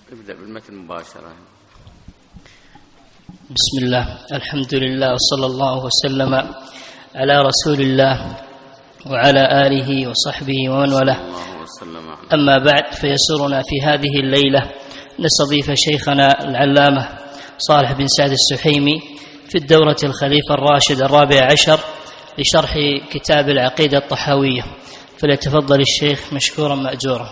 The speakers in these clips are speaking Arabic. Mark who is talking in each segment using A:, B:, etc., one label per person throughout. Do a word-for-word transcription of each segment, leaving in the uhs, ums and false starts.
A: ابدأ بالمتن مباشرة.
B: بسم الله، الحمد لله، وصلى الله وسلم على رسول الله وعلى آله وصحبه ومن والاه. أما بعد، فيسرنا في هذه الليلة نستضيف شيخنا العلامة صالح بن سعد السحيمي في الدورة الخليفة الراشد الرابع عشر لشرح كتاب العقيدة الطحاوية، فليتفضل الشيخ مشكورا مأجورا.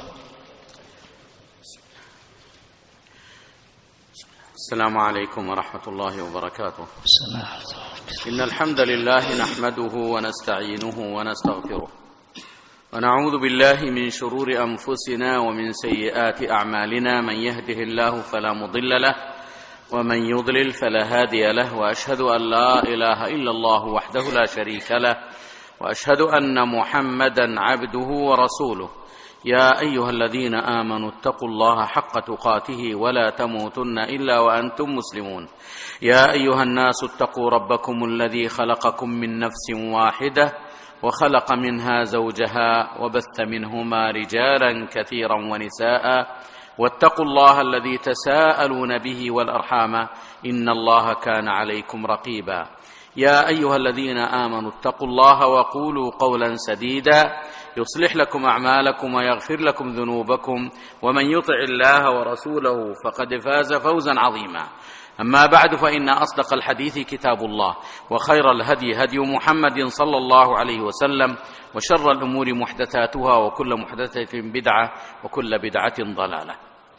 A: السلام عليكم ورحمة الله وبركاته.
B: السلام.
A: إن الحمد لله نحمده ونستعينه ونستغفره، ونعوذ بالله من شرور أنفسنا ومن سيئات أعمالنا. من يهده الله فلا مضل له، ومن يضلل فلا هادي له، وأشهد أن لا إله إلا الله وحده لا شريك له، وأشهد أن محمدا عبده ورسوله. يا أيها الذين آمنوا اتقوا الله حق تقاته ولا تموتن إلا وأنتم مسلمون. يا أيها الناس اتقوا ربكم الذي خلقكم من نفس واحدة وخلق منها زوجها وبث منهما رجالا كثيرا ونساء، واتقوا الله الذي تساءلون به والأرحام إن الله كان عليكم رقيبا. يا أيها الذين آمنوا اتقوا الله وقولوا قولا سديدا يصلح لكم أعمالكم ويغفر لكم ذنوبكم، ومن يطع الله ورسوله فقد فاز فوزا عظيما. أما بعد، فإن أصدق الحديث كتاب الله، وخير الهدي هدي محمد صلى الله عليه وسلم، وشر الأمور محدثاتها، وكل محدثة بدعة، وكل بدعة ضلالة.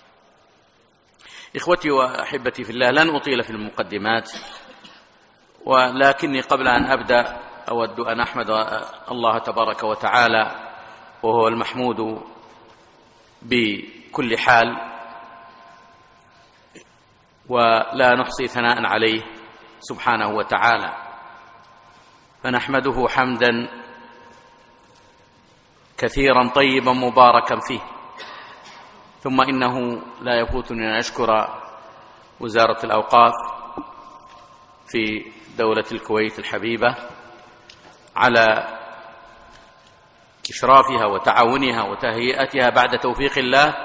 A: إخوتي وأحبتي في الله، لن أطيل في المقدمات، ولكني قبل أن أبدأ أود أن أحمد الله تبارك وتعالى، وهو المحمود بكل حال، ولا نحصي ثناء عليه سبحانه وتعالى، فنحمده حمدا كثيرا طيبا مباركا فيه. ثم إنه لا يفوتني أن أشكر وزارة الأوقاف في دولة الكويت الحبيبة على إشرافها وتعاونها وتهيئتها بعد توفيق الله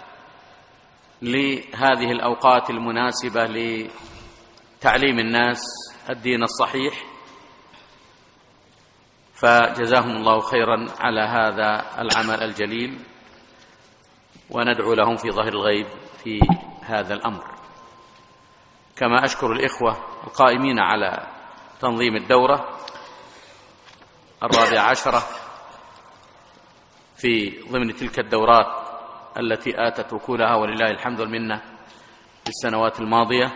A: لهذه الأوقات المناسبة لتعليم الناس الدين الصحيح، فجزاهم الله خيرا على هذا العمل الجليل، وندعو لهم في ظهر الغيب في هذا الأمر. كما أشكر الإخوة القائمين على تنظيم الدورة الرابعة عشرة في ضمن تلك الدورات التي آتت وكولها ولله الحمد والمنة في السنوات الماضية.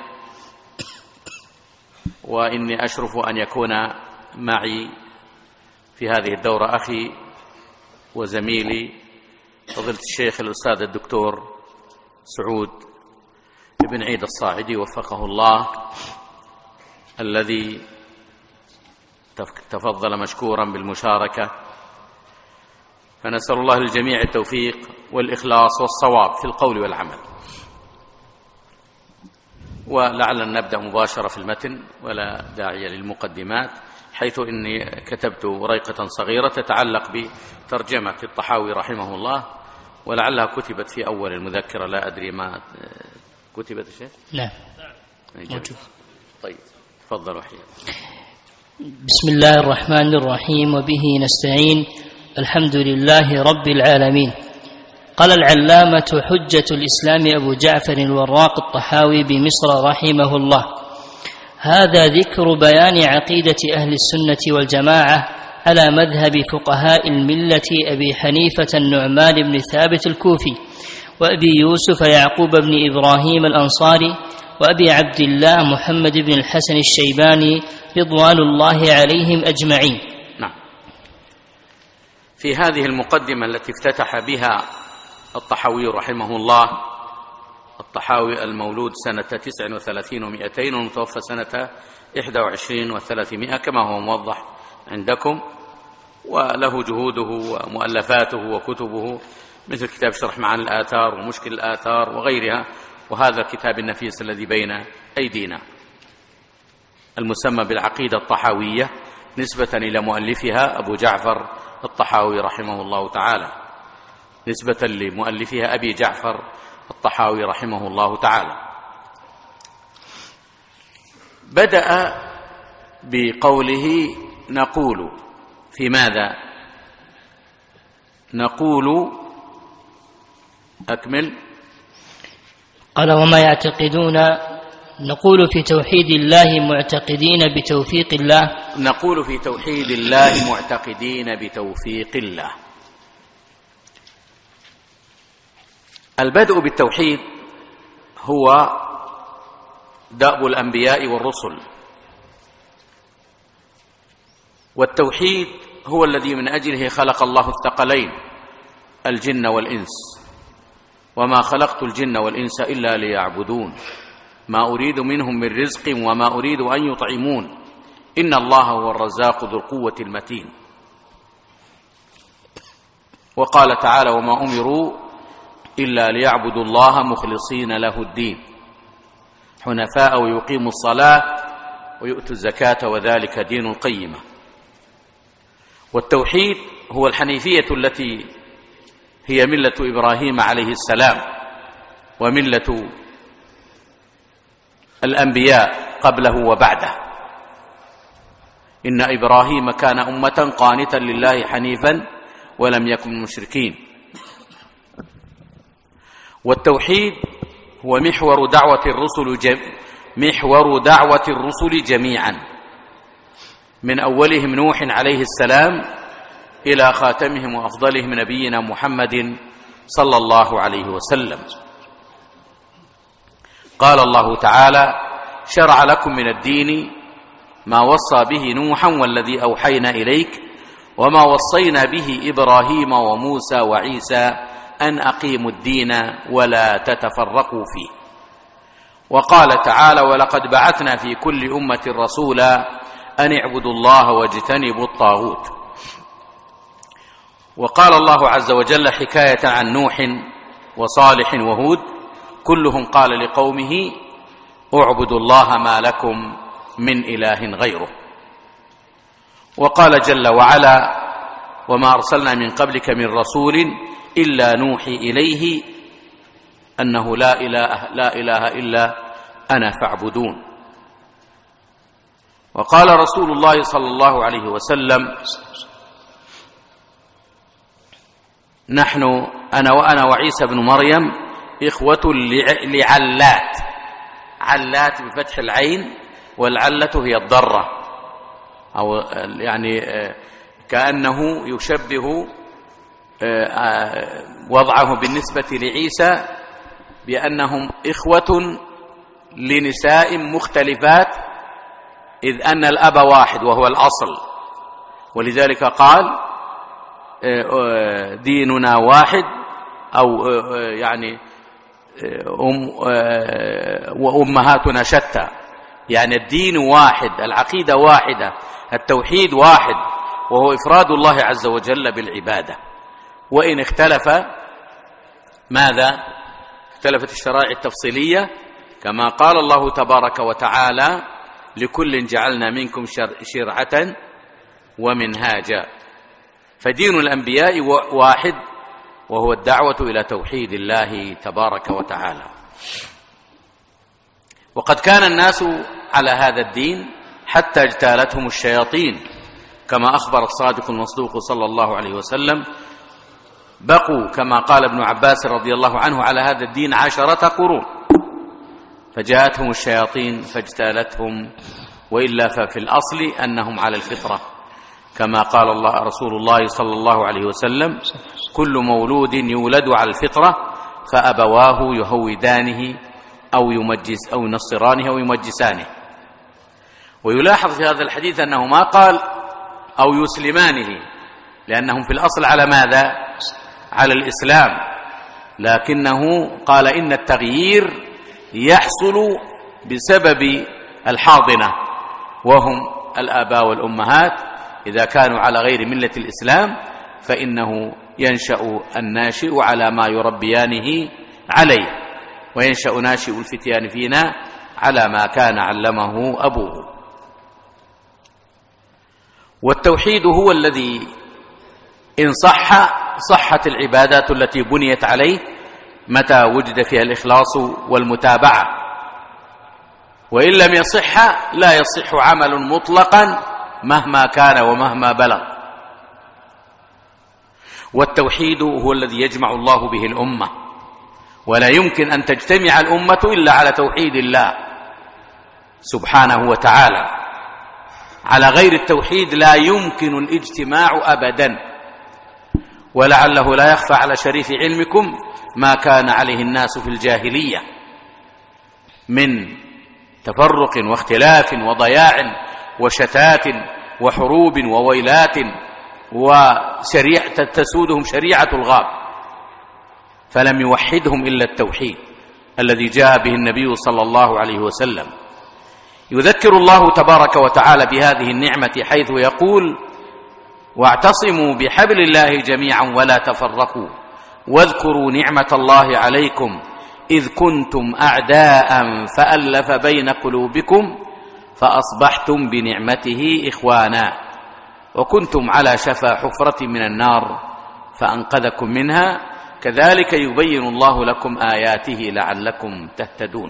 A: وإني أشرف أن يكون معي في هذه الدورة أخي وزميلي فضيلة الشيخ الأستاذ الدكتور سعود بن عيد الصاعدي وفقه الله، الذي تفضل مشكورا بالمشاركة. فنسأل الله للجميع التوفيق والإخلاص والصواب في القول والعمل. ولعلنا نبدأ مباشرة في المتن ولا داعي للمقدمات، حيث إني كتبت وريقة صغيرة تتعلق بترجمة الطحاوي رحمه الله، ولعلها كتبت في أول المذكرة، لا أدري ما كتبت الشيء؟
B: لا موجود.
A: طيب تفضل وحيد.
B: بسم الله الرحمن الرحيم، وبه نستعين، الحمد لله رب العالمين. قال العلامة حجة الإسلام أبو جعفر الوراق الطحاوي بمصر رحمه الله: هذا ذكر بيان عقيدة أهل السنة والجماعة على مذهب فقهاء الملة أبي حنيفة النعمان بن ثابت الكوفي، وأبي يوسف يعقوب بن إبراهيم الأنصاري، وأبي عبد الله محمد بن الحسن الشيباني رضوان الله عليهم أجمعين.
A: نعم. في هذه المقدمة التي افتتح بها الطحاوي رحمه الله، الطحاوي المولود سنة تسع وثلاثين ومئتين والمتوفى سنة إحدى وعشرين وثلاثمائة كما هو موضح عندكم، وله جهوده ومؤلفاته وكتبه مثل كتاب شرح معاني الآثار ومشكل الآثار وغيرها، وهذا الكتاب النفيس الذي بين أيدينا المسمى بالعقيدة الطحاوية نسبة إلى مؤلفها أبو جعفر الطحاوي رحمه الله تعالى، نسبة لمؤلفها أبي جعفر الطحاوي رحمه الله تعالى. بدأ بقوله نقول في ماذا؟ نقول أكمل.
B: قال وما يعتقدون، نقول في توحيد الله معتقدين بتوفيق الله.
A: نقول في توحيد الله معتقدين بتوفيق الله. البدء بالتوحيد هو دأب الأنبياء والرسل، والتوحيد هو الذي من أجله خلق الله الثقلين الجن والإنس، وما خلقت الجن والإنس إلا ليعبدون ما أريد منهم من رزق وما أريد أن يطعمون إن الله هو الرزاق ذو القوة المتين. وقال تعالى وما أمروا إلا ليعبدوا الله مخلصين له الدين حنفاء ويقيموا الصلاة ويؤتوا الزكاة وذلك دين القيمة. والتوحيد هو الحنيفية التي هي ملة إبراهيم عليه السلام وملة الأنبياء قبله وبعده. إن إبراهيم كان أمة قانتا لله حنيفا ولم يكن من المشركين. والتوحيد هو محور دعوة الرسل جم... محور دعوة الرسل جميعا من أولهم نوح عليه السلام إلى خاتمهم وأفضلهم نبينا محمد صلى الله عليه وسلم. قال الله تعالى شرع لكم من الدين ما وصى به نوحا والذي أوحينا إليك وما وصينا به إبراهيم وموسى وعيسى أن أقيموا الدين ولا تتفرقوا فيه. وقال تعالى ولقد بعثنا في كل أمة رسولا أن اعبدوا الله واجتنبوا الطاغوت. وقال الله عز وجل حكاية عن نوح وصالح وهود كلهم قال لقومه اعبدوا الله ما لكم من إله غيره. وقال جل وعلا وما أرسلنا من قبلك من رسول إلا نوحي إليه أنه لا إله, لا إله إلا أنا فاعبدون. وقال رسول الله صلى الله عليه وسلم نحن أنا وأنا وعيسى بن مريم إخوة لعلات، علات بفتح العين والعلة هي الضرة، أو يعني كأنه يشبه وضعه بالنسبة لعيسى بأنهم إخوة لنساء مختلفات إذ أن الأب واحد وهو الأصل، ولذلك قال ديننا واحد أو يعني أم وأمهاتنا شتى، يعني الدين واحد، العقيدة واحدة، التوحيد واحد، وهو إفراد الله عز وجل بالعبادة. وإن اختلف ماذا؟ اختلفت الشرائع التفصيلية كما قال الله تبارك وتعالى لكل جعلنا منكم شرعة ومنهاجا. فدين الأنبياء واحد وهو الدعوة إلى توحيد الله تبارك وتعالى. وقد كان الناس على هذا الدين حتى اجتالتهم الشياطين كما أخبر الصادق المصدوق صلى الله عليه وسلم بقوا كما قال ابن عباس رضي الله عنه على هذا الدين عشرة قرون فجاءتهم الشياطين فاجتالتهم، وإلا ففي الأصل أنهم على الفطرة كما قال الله رسول الله صلى الله عليه وسلم كل مولود يولد على الفطرة فأبواه يهودانه أو يمجس أو ينصرانه أو يمجسانه. ويلاحظ في هذا الحديث أنه ما قال أو يسلمانه لأنهم في الأصل على ماذا؟ على الإسلام، لكنه قال إن التغيير يحصل بسبب الحاضنة وهم الآباء والأمهات. إذا كانوا على غير ملة الإسلام فإنه ينشأ الناشئ على ما يربيانه عليه، وينشأ ناشئ الفتيان فينا على ما كان علمه أبوه. والتوحيد هو الذي إن صح صحت العبادات التي بنيت عليه متى وجد فيها الإخلاص والمتابعة، وإن لم يصح لا يصح عمل مطلقا مهما كان ومهما بلغ. والتوحيد هو الذي يجمع الله به الأمة، ولا يمكن أن تجتمع الأمة إلا على توحيد الله سبحانه وتعالى. على غير التوحيد لا يمكن الاجتماع أبدا. ولعله لا يخفى على شريف علمكم ما كان عليه الناس في الجاهلية من تفرق واختلاف وضياع وشتات وحروب وويلات، وشريعة تسودهم شريعة الغاب، فلم يوحدهم إلا التوحيد الذي جاء به النبي صلى الله عليه وسلم. يذكر الله تبارك وتعالى بهذه النعمة حيث يقول: واعتصموا بحبل الله جميعا ولا تفرقوا واذكروا نعمة الله عليكم إذ كنتم أعداء فألف بين قلوبكم فأصبحتم بنعمته إخوانا وكنتم على شفا حفرة من النار فأنقذكم منها كذلك يبين الله لكم آياته لعلكم تهتدون.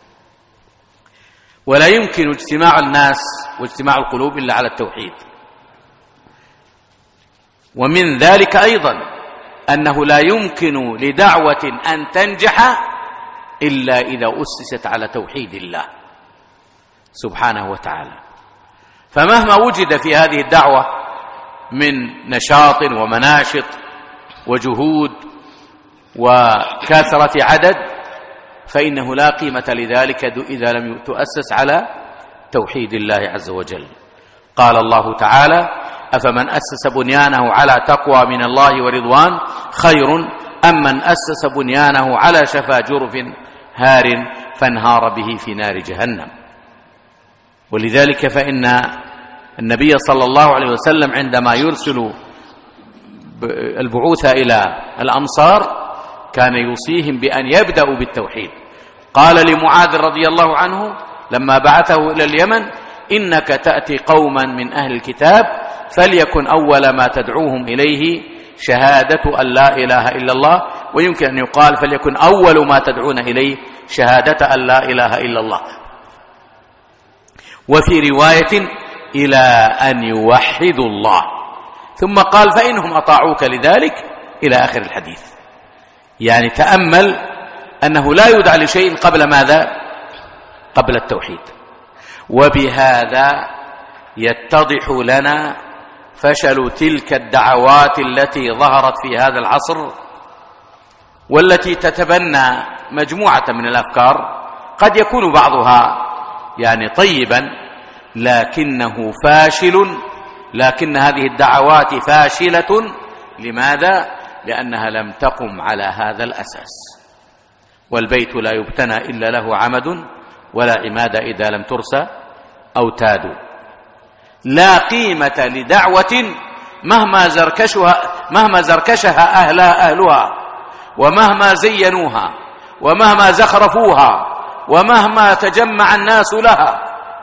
A: ولا يمكن اجتماع الناس واجتماع القلوب إلا على التوحيد. ومن ذلك أيضا أنه لا يمكن لدعوة أن تنجح إلا إذا أسست على توحيد الله سبحانه وتعالى. فمهما وجد في هذه الدعوة من نشاط ومناشط وجهود وكثرة عدد فإنه لا قيمة لذلك إذا لم تؤسس على توحيد الله عز وجل. قال الله تعالى: أفمن أسس بنيانه على تقوى من الله ورضوان خير أم من أسس بنيانه على شفا جرف هار فانهار به في نار جهنم. ولذلك فإن النبي صلى الله عليه وسلم عندما يرسل البعوث إلى الأمصار كان يوصيهم بأن يبدأوا بالتوحيد. قال لمعاذ رضي الله عنه لما بعثه إلى اليمن: إنك تأتي قوما من أهل الكتاب فليكن أول ما تدعوهم إليه شهادة أن لا إله إلا الله، ويمكن أن يقال فليكن أول ما تدعون إليه شهادة أن لا إله إلا الله. وفي رواية إلى أن يوحدوا الله، ثم قال: فإنهم أطاعوك لذلك إلى آخر الحديث. يعني تأمل أنه لا يدعى لشيء قبل ماذا؟ قبل التوحيد. وبهذا يتضح لنا فشل تلك الدعوات التي ظهرت في هذا العصر والتي تتبنى مجموعة من الأفكار، قد يكون بعضها يعني طيبا لكنه فاشل، لكن هذه الدعوات فاشلة. لماذا؟ لأنها لم تقم على هذا الأساس. والبيت لا يبتنى إلا له عمد ولا عماد إذا لم ترسى أوتاد. لا قيمة لدعوة مهما زركشها مهما زركشها أهلها أهلها ومهما زينوها ومهما زخرفوها ومهما تجمع الناس لها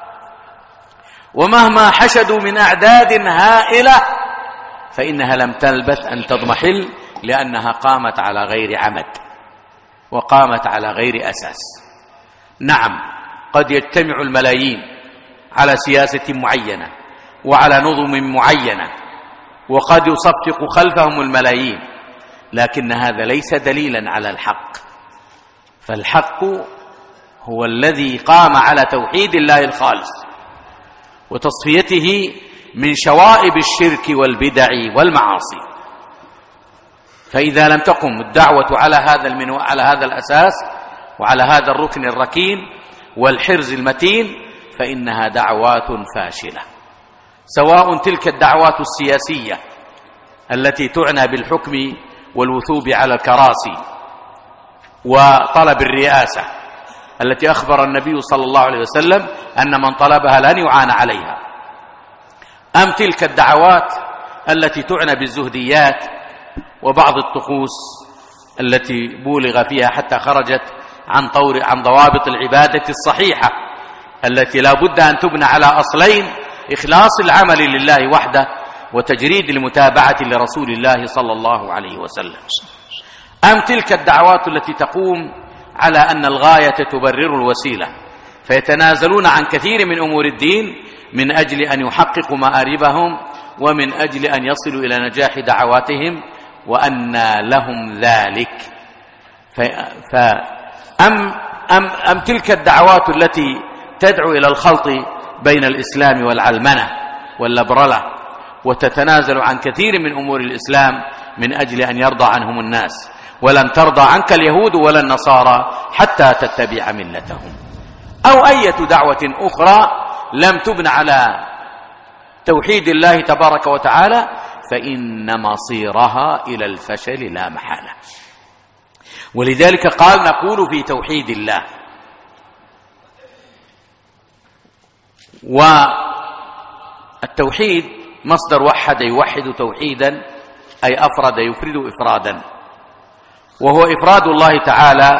A: ومهما حشدوا من أعداد هائلة، فإنها لم تلبث أن تضمحل، لأنها قامت على غير عمد وقامت على غير أساس. نعم، قد يجتمع الملايين على سياسة معينة وعلى نظم معينة وقد يصفق خلفهم الملايين، لكن هذا ليس دليلا على الحق. فالحق هو الذي قام على توحيد الله الخالص وتصفيته من شوائب الشرك والبدع والمعاصي. فإذا لم تقم الدعوة على هذا المنو... على هذا الأساس وعلى هذا الركن الركين والحرز المتين فإنها دعوات فاشلة، سواء تلك الدعوات السياسية التي تعنى بالحكم والوثوب على الكراسي وطلب الرئاسة التي أخبر النبي صلى الله عليه وسلم أن من طلبها لن يعان عليها، أم تلك الدعوات التي تعنى بالزهديات وبعض الطقوس التي بولغ فيها حتى خرجت عن طور عن ضوابط العبادة الصحيحة التي لا بد أن تبنى على أصلين: إخلاص العمل لله وحده وتجريد المتابعة لرسول الله صلى الله عليه وسلم. أم تلك الدعوات التي تقوم على أن الغاية تبرر الوسيلة، فيتنازلون عن كثير من أمور الدين من أجل أن يحققوا مآربهم ومن أجل أن يصلوا إلى نجاح دعواتهم، وأن لهم ذلك. فأم أم, أم تلك الدعوات التي تدعو إلى الخلط بين الإسلام والعلمنة واللبرلة، وتتنازل عن كثير من أمور الإسلام من أجل أن يرضى عنهم الناس. ولن ترضى عنك اليهود ولا النصارى حتى تتبع ملتهم. أو أي دعوة أخرى لم تبن على توحيد الله تبارك وتعالى فإن مصيرها إلى الفشل لا محالة. ولذلك قال نقول في توحيد الله. والتوحيد مصدر وحد يوحد توحيدا، أي أفرد يفرد إفرادا، وهو إفراد الله تعالى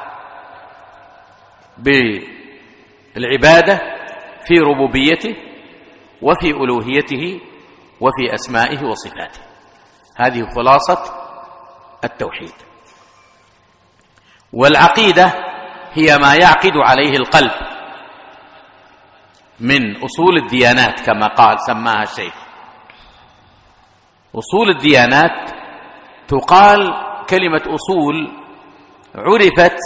A: بالعبادة في ربوبيته وفي ألوهيته وفي أسمائه وصفاته. هذه خلاصة التوحيد. والعقيدة هي ما يعقد عليه القلب من أصول الديانات كما قال سماها الشيخ. أصول الديانات تقال كلمة أصول عرفت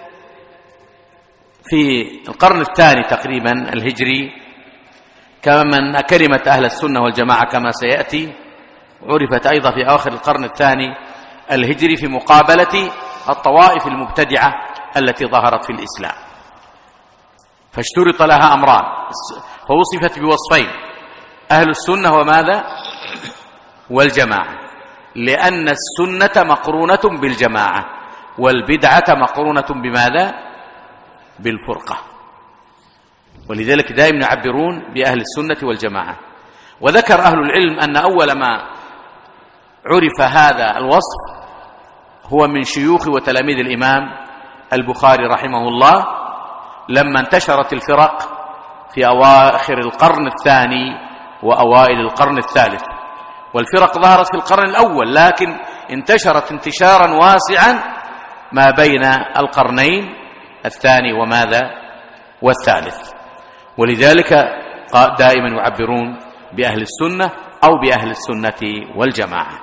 A: في القرن الثاني تقريبا الهجري، كما كلمة أهل السنة والجماعة كما سيأتي عرفت أيضا في آخر القرن الثاني الهجري في مقابلة الطوائف المبتدعة التي ظهرت في الإسلام. فاشترط لها أمران، فوصفت بوصفين: أهل السنة وماذا؟ والجماعة، لأن السنة مقرونة بالجماعة والبدعة مقرونة بماذا؟ بالفرقة. ولذلك دائما يعبرون بأهل السنة والجماعة. وذكر أهل العلم أن أول ما عرف هذا الوصف هو من شيوخ وتلاميذ الإمام البخاري رحمه الله، لما انتشرت الفرق في أواخر القرن الثاني وأوائل القرن الثالث. والفرق ظهرت في القرن الأول، لكن انتشرت انتشارا واسعا ما بين القرنين الثاني وماذا؟ والثالث. ولذلك دائما يعبرون بأهل السنة أو بأهل السنة والجماعة.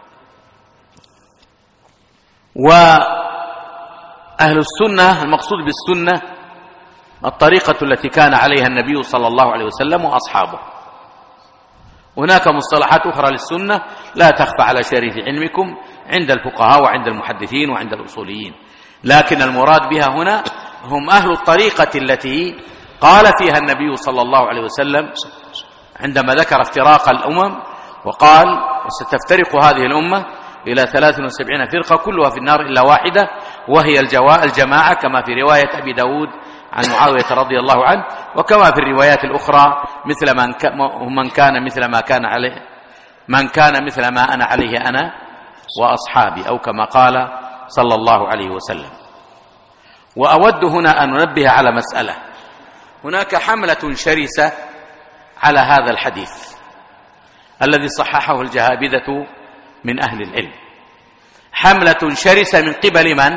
A: وأهل السنة المقصود بالسنة الطريقة التي كان عليها النبي صلى الله عليه وسلم وأصحابه. هناك مصطلحات أخرى للسنة لا تخفى على شريف علمكم عند الفقهاء وعند المحدثين وعند الأصوليين، لكن المراد بها هنا هم أهل الطريقة التي قال فيها النبي صلى الله عليه وسلم عندما ذكر افتراق الأمم وقال: وستفترق هذه الأمة إلى ثلاث وسبعين فرقة كلها في النار إلا واحدة وهي الجماعة، كما في رواية أبي داود عن معاوية رضي الله عنه، وكما في الروايات الأخرى مثل من كان مثل ما كان عليه من كان مثل ما أنا عليه أنا وأصحابي، أو كما قال صلى الله عليه وسلم. وأود هنا أن ننبه على مسألة: هناك حملة شرسة على هذا الحديث الذي صححه الجهابذة من أهل العلم، حملة شرسة من قبل من؟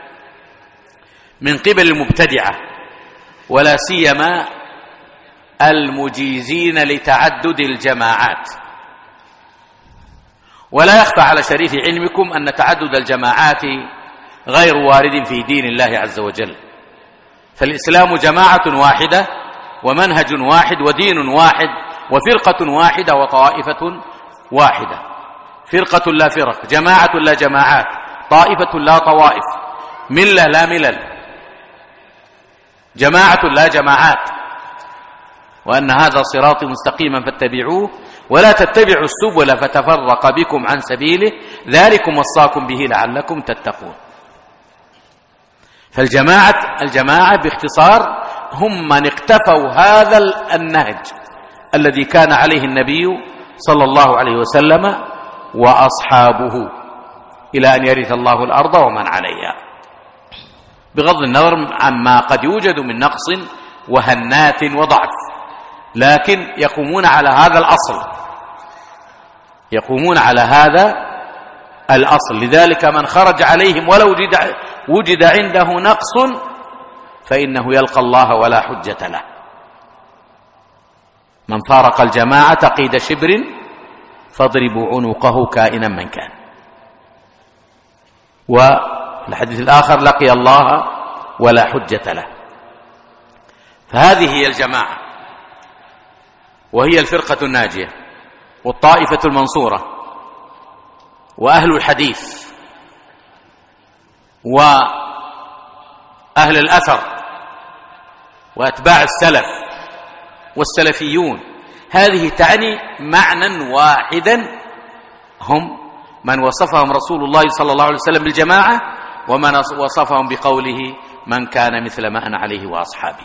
A: من قبل المبتدعة، ولا سيما المجيزين لتعدد الجماعات. ولا يخفى على شريف علمكم أن تعدد الجماعات غير وارد في دين الله عز وجل، فالإسلام جماعة واحدة ومنهج واحد ودين واحد وفرقة واحدة وطائفة واحدة. فرقة لا فرق، جماعة لا جماعات، طائفة لا طوائف، ملة لا ملل، جماعة لا جماعات. وأن هذا صراطي مستقيما فاتبعوه ولا تتبعوا السبل فتفرق بكم عن سبيله ذلكم وصاكم به لعلكم تتقون. فالجماعة الجماعة باختصار هم من اقتفوا هذا النهج الذي كان عليه النبي صلى الله عليه وسلم وأصحابه إلى أن يرث الله الأرض ومن عليها، بغض النظر عما قد يوجد من نقص وهنات وضعف، لكن يقومون على هذا الأصل، يقومون على هذا الأصل. لذلك من خرج عليهم ولو وجد, وجد عنده نقص فإنه يلقى الله ولا حجة له. من فارق الجماعة قيد شبر فاضربوا عنقه كائنا من كان. وفي الحديث الآخر لقي الله ولا حجة له. فهذه هي الجماعة، وهي الفرقة الناجية والطائفة المنصورة وأهل الحديث وأهل الأثر وأتباع السلف والسلفيون. هذه تعني معنى واحدا، هم من وصفهم رسول الله صلى الله عليه وسلم بالجماعة، ومن وصفهم بقوله من كان مثل ما أنا عليه وأصحابي.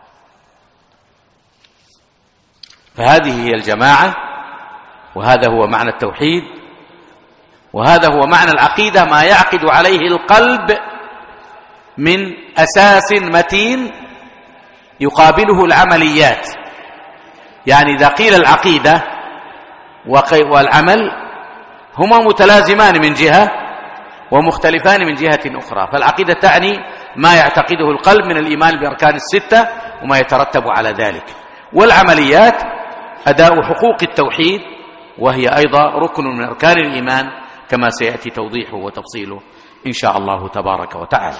A: فهذه هي الجماعة، وهذا هو معنى التوحيد، وهذا هو معنى العقيدة، ما يعقد عليه القلب من أساس متين يقابله العمليات. يعني إذا قيل العقيدة والعمل هما متلازمان من جهة ومختلفان من جهة أخرى. فالعقيدة تعني ما يعتقده القلب من الإيمان بأركان الستة وما يترتب على ذلك، والعمليات أداء حقوق التوحيد، وهي أيضا ركن من أركان الإيمان كما سيأتي توضيحه وتفصيله إن شاء الله تبارك وتعالى.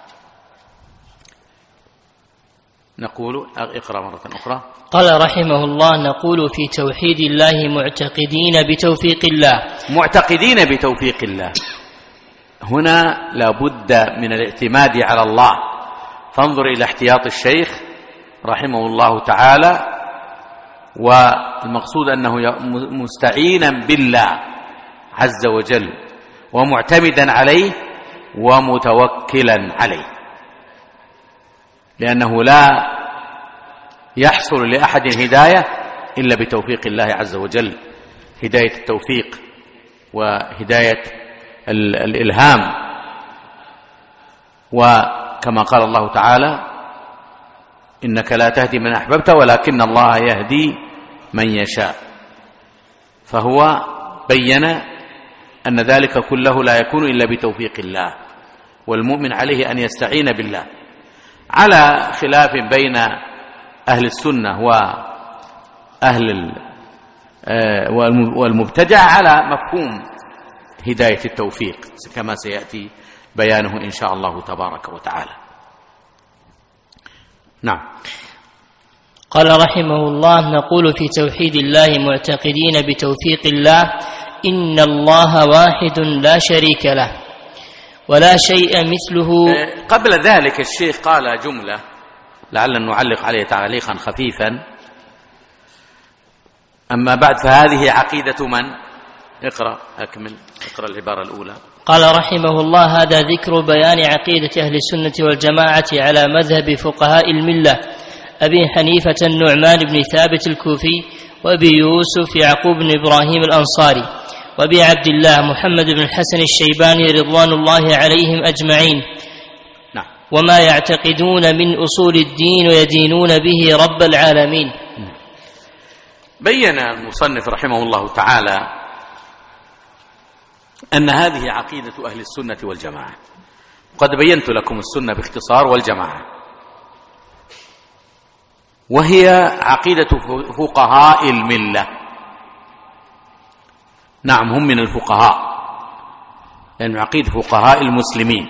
A: نقول اقرأ مرة أخرى.
B: قال رحمه الله: نقول في توحيد الله معتقدين بتوفيق الله.
A: معتقدين بتوفيق الله، هنا لابد من الاعتماد على الله. فانظر إلى احتياط الشيخ رحمه الله تعالى، والمقصود أنه مستعينا بالله عز وجل ومعتمدا عليه ومتوكلا عليه، لأنه لا يحصل لأحد هداية إلا بتوفيق الله عز وجل، هداية التوفيق وهداية الإلهام. وكما قال الله تعالى: إنك لا تهدي من أحببت ولكن الله يهدي من يشاء. فهو بين أن ذلك كله لا يكون إلا بتوفيق الله، والمؤمن عليه أن يستعين بالله، على خلاف بين أهل السنة وأهل والمبتدع على مفهوم هداية التوفيق كما سيأتي بيانه إن شاء الله تبارك وتعالى. نعم.
B: قال رحمه الله: نقول في توحيد الله معتقدين بتوفيق الله إن الله واحد لا شريك له ولا شيء مثله.
A: قبل ذلك الشيخ قال جملة لعل نعلق عليه تعليقا خفيفا: أما بعد فهذه عقيدة من؟ اقرأ أكمل اقرأ العبارة الأولى.
B: قال رحمه الله: هذا ذكر بيان عقيدة أهل السنة والجماعة على مذهب فقهاء الملة أبي حنيفة النعمان بن ثابت الكوفي، وأبي يوسف يعقوب بن إبراهيم الأنصاري، وأبي عبد الله محمد بن الحسن الشيباني رضوان الله عليهم أجمعين.
A: نعم.
B: وما يعتقدون من أصول الدين ويدينون به رب العالمين.
A: بين المصنف رحمه الله تعالى أن هذه عقيدة أهل السنة والجماعة. قد بينت لكم السنة باختصار والجماعة، وهي عقيدة فقهاء الملة. نعم، هم من الفقهاء، لأن عقيدة فقهاء المسلمين.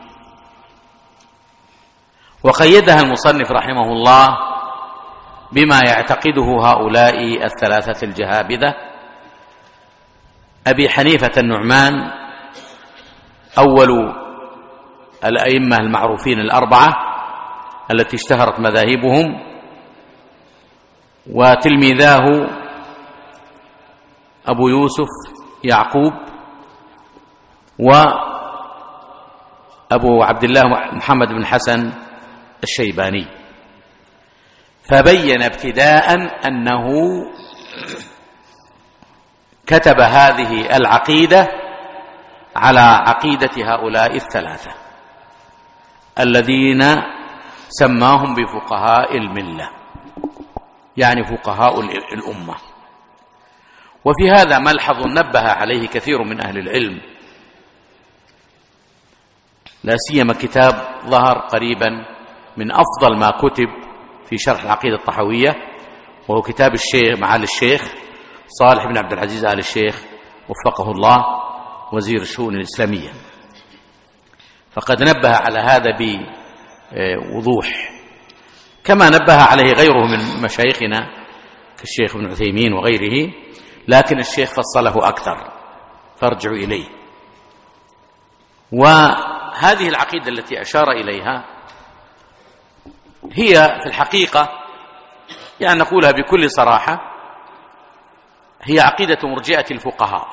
A: وقيدها المصنف رحمه الله بما يعتقده هؤلاء الثلاثة الجهابذة: أبي حنيفة النعمان أول الأئمة المعروفين الأربعة التي اشتهرت مذاهبهم، وتلميذاه أبو يوسف يعقوب، وأبو عبد الله محمد بن حسن الشيباني. فبين ابتداء أنه كتب هذه العقيدة على عقيدة هؤلاء الثلاثة الذين سماهم بفقهاء الملة، يعني فقهاء الأمة. وفي هذا ملحظ نبه عليه كثير من أهل العلم لا سيما كتاب ظهر قريبا من أفضل ما كتب في شرح العقيدة الطحوية، وهو كتاب الشيخ معالي الشيخ صالح بن عبد العزيز آل الشيخ وفقه الله وزير الشؤون الإسلامية، فقد نبه على هذا بوضوح، كما نبه عليه غيره من مشايخنا كالشيخ ابن عثيمين وغيره، لكن الشيخ فصله أكثر فارجعوا إليه. وهذه العقيدة التي أشار إليها هي في الحقيقة، يعني نقولها بكل صراحة، هي عقيدة مرجئة الفقهاء.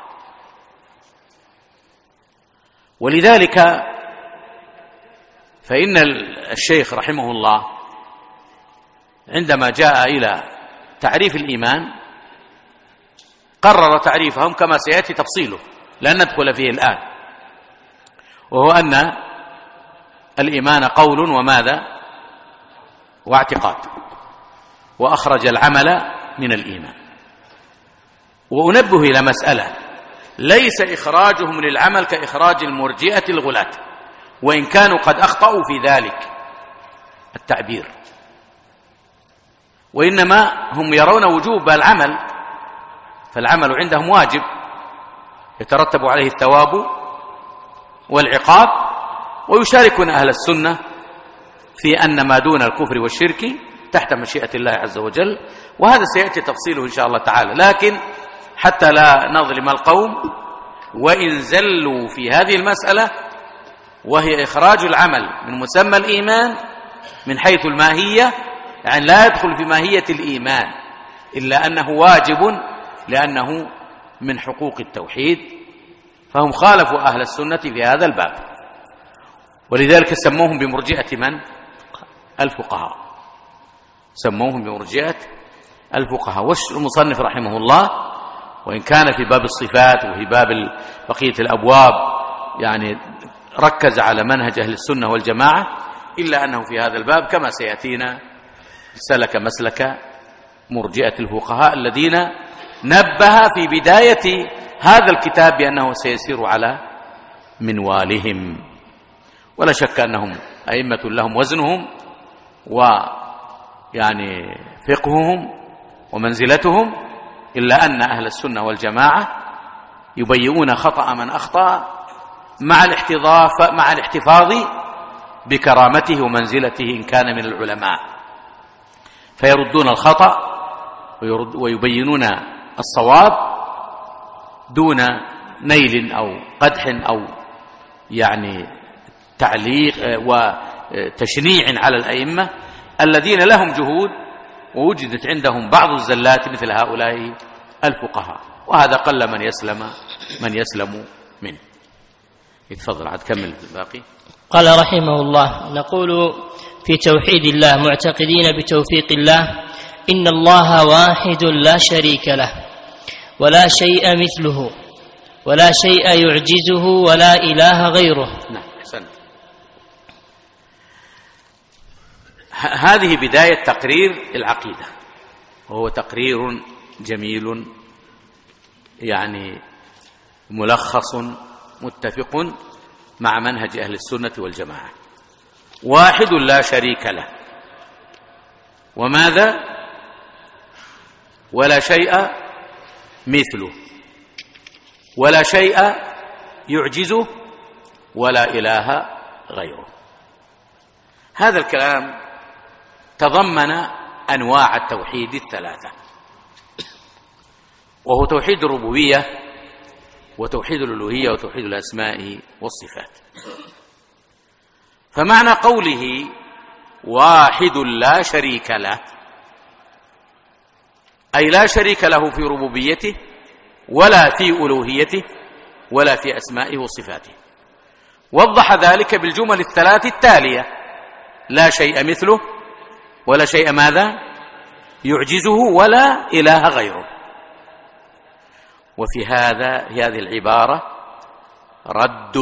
A: ولذلك فإن الشيخ رحمه الله عندما جاء إلى تعريف الإيمان قرر تعريفهم كما سيأتي تفصيله، لن ندخل فيه الآن، وهو أن الإيمان قول وماذا واعتقاد، وأخرج العمل من الإيمان. وأنبه إلى مسألة، ليس إخراجهم للعمل كإخراج المرجئة الغلاة، وإن كانوا قد أخطأوا في ذلك التعبير، وإنما هم يرون وجوب العمل، فالعمل عندهم واجب يترتب عليه الثواب والعقاب، ويشاركون أهل السنة في أن ما دون الكفر والشرك تحت مشيئة الله عز وجل، وهذا سيأتي تفصيله إن شاء الله تعالى. لكن حتى لا نظلم القوم، وإن زلوا في هذه المسألة وهي إخراج العمل من مسمى الإيمان من حيث الماهية، يعني لا يدخل في ماهية الإيمان إلا أنه واجب لأنه من حقوق التوحيد، فهم خالفوا أهل السنة في هذا الباب، ولذلك سموهم بمرجئة من؟ الفقهاء، سموهم بمرجئة الفقهاء. والمصنف رحمه الله وإن كان في باب الصفات وفي باب بقية الأبواب يعني ركز على منهج أهل السنة والجماعة، إلا أنه في هذا الباب كما سيأتينا سلك مسلك مرجئة الفقهاء الذين نبه في بداية هذا الكتاب بأنه سيسير على منوالهم. ولا شك أنهم أئمة لهم وزنهم ويعني فقههم ومنزلتهم، إلا أن أهل السنة والجماعة يبيئون خطأ من أخطأ مع الاحتضاف مع الاحتفاظ بكرامته ومنزلته إن كان من العلماء، فيردون الخطأ ويبينون الصواب دون نيل أو قدح أو يعني تعليق وتشنيع على الأئمة الذين لهم جهود ووجدت عندهم بعض الزلات مثل هؤلاء الفقهاء، وهذا قل من يسلم من يسلم منه. يتفضل عاد كمل الباقي.
B: قال رحمه الله: نقول في توحيد الله معتقدين بتوفيق الله إن الله واحد لا شريك له ولا شيء مثله ولا شيء يعجزه ولا إله غيره.
A: نعم، أحسنت. هذه بداية تقرير العقيدة، وهو تقرير جميل يعني ملخص متفق مع منهج أهل السنة والجماعة. واحد لا شريك له، وماذا؟ ولا شيء مثله ولا شيء يعجزه ولا إله غيره. هذا الكلام تضمن أنواع التوحيد الثلاثة، وهو توحيد الربوبية وتوحيد الألوهية وتوحيد الأسماء والصفات. فمعنى قوله واحد لا شريك له أي لا شريك له في ربوبيته ولا في ألوهيته ولا في أسمائه وصفاته. وضح ذلك بالجمل الثلاث التالية: لا شيء مثله ولا شيء ماذا يعجزه ولا إله غيره. وفي هذا هذه العبارة رد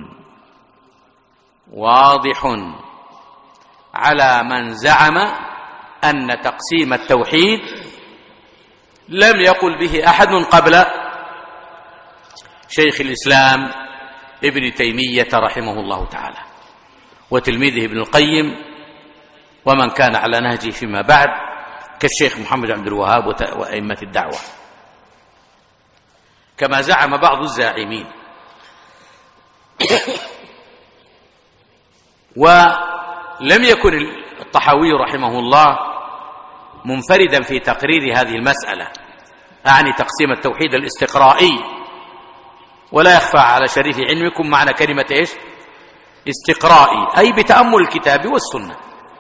A: واضح على من زعم أن تقسيم التوحيد لم يقل به أحد قبل شيخ الإسلام ابن تيمية رحمه الله تعالى. وتلميذه ابن القيم ومن كان على نهجه فيما بعد كالشيخ محمد عبد الوهاب وأئمة الدعوة، كما زعم بعض الزاعمين. ولم يكن الطحاوي رحمه الله منفردا في تقرير هذه المسألة، أعني تقسيم التوحيد الاستقرائي، ولا يخفى على شريف علمكم معنى كلمة إيش؟ استقرائي، أي بتأمل الكتاب والسنة.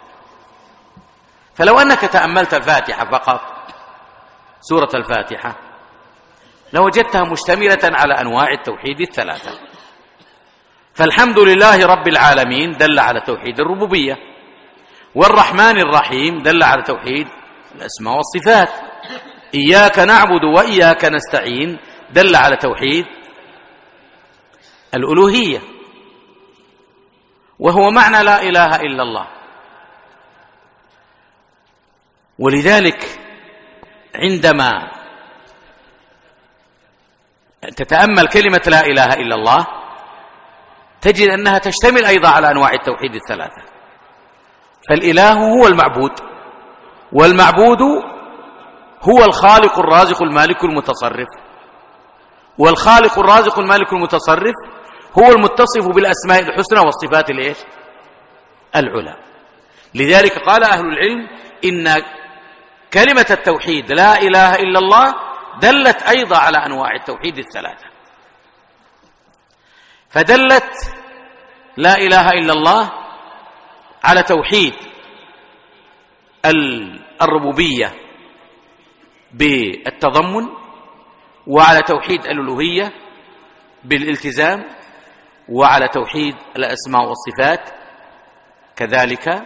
A: فلو أنك تأملت الفاتحة فقط، سورة الفاتحة، لوجدتها مشتملة على أنواع التوحيد الثلاثة. فالحمد لله رب العالمين دل على توحيد الربوبية، والرحمن الرحيم دل على توحيد الأسماء والصفات، إياك نعبد وإياك نستعين دل على توحيد الألوهية، وهو معنى لا إله إلا الله. ولذلك عندما تتأمل كلمة لا إله إلا الله تجد أنها تشتمل أيضا على أنواع التوحيد الثلاثة. فالإله هو المعبود، والمعبود هو الخالق الرازق المالك المتصرف، والخالق الرازق المالك المتصرف هو المتصف بالأسماء الحسنى والصفات الإيش؟ العلى. لذلك قال أهل العلم إن كلمة التوحيد لا إله إلا الله دلت أيضا على أنواع التوحيد الثلاثة، فدلت لا إله إلا الله على توحيد الربوبية بالتضمن، وعلى توحيد الألوهية بالالتزام، وعلى توحيد الأسماء والصفات كذلك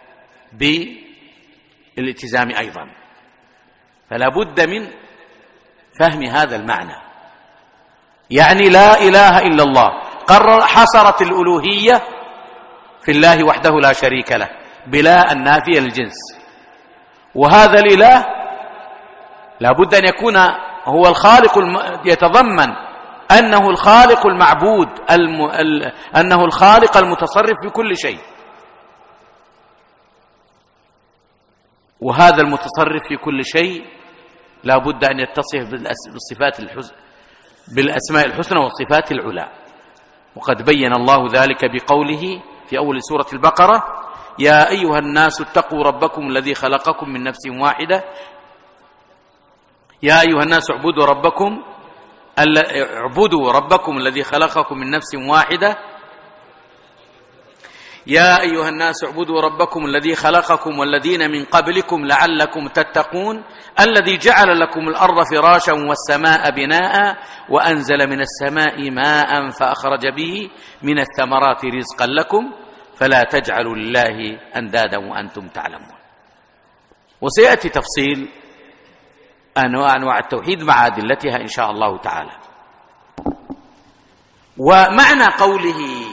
A: بالالتزام أيضا. فلا بد من فهم هذا المعنى، يعني لا إله إلا الله قرر حصرت الألوهية في الله وحده لا شريك له بلا النافية للجنس، وهذا الإله لا بد أن يكون هو الخالق الم... يتضمن أنه الخالق المعبود الم... ال... أنه الخالق المتصرف في كل شيء، وهذا المتصرف في كل شيء لا بد أن يتصف بالصفات الحس... بالأسماء الحسنى والصفات العلى. وقد بين الله ذلك بقوله في أول سورة البقرة: يا أيها الناس اتقوا ربكم الذي خلقكم من نفس واحدة يا أيها الناس اعبدوا ربكم اعبدوا ربكم الذي خلقكم من نفس واحدة يا أيها الناس اعبدوا ربكم الذي خلقكم والذين من قبلكم لعلكم تتقون الذي جعل لكم الأرض فراشا والسماء بناء وأنزل من السماء ماء فأخرج به من الثمرات رزقا لكم فلا تجعلوا لله أندادا وأنتم تعلمون. وسيأتي تفصيل أنواع التوحيد مع أدلتها إن شاء الله تعالى. ومعنى قوله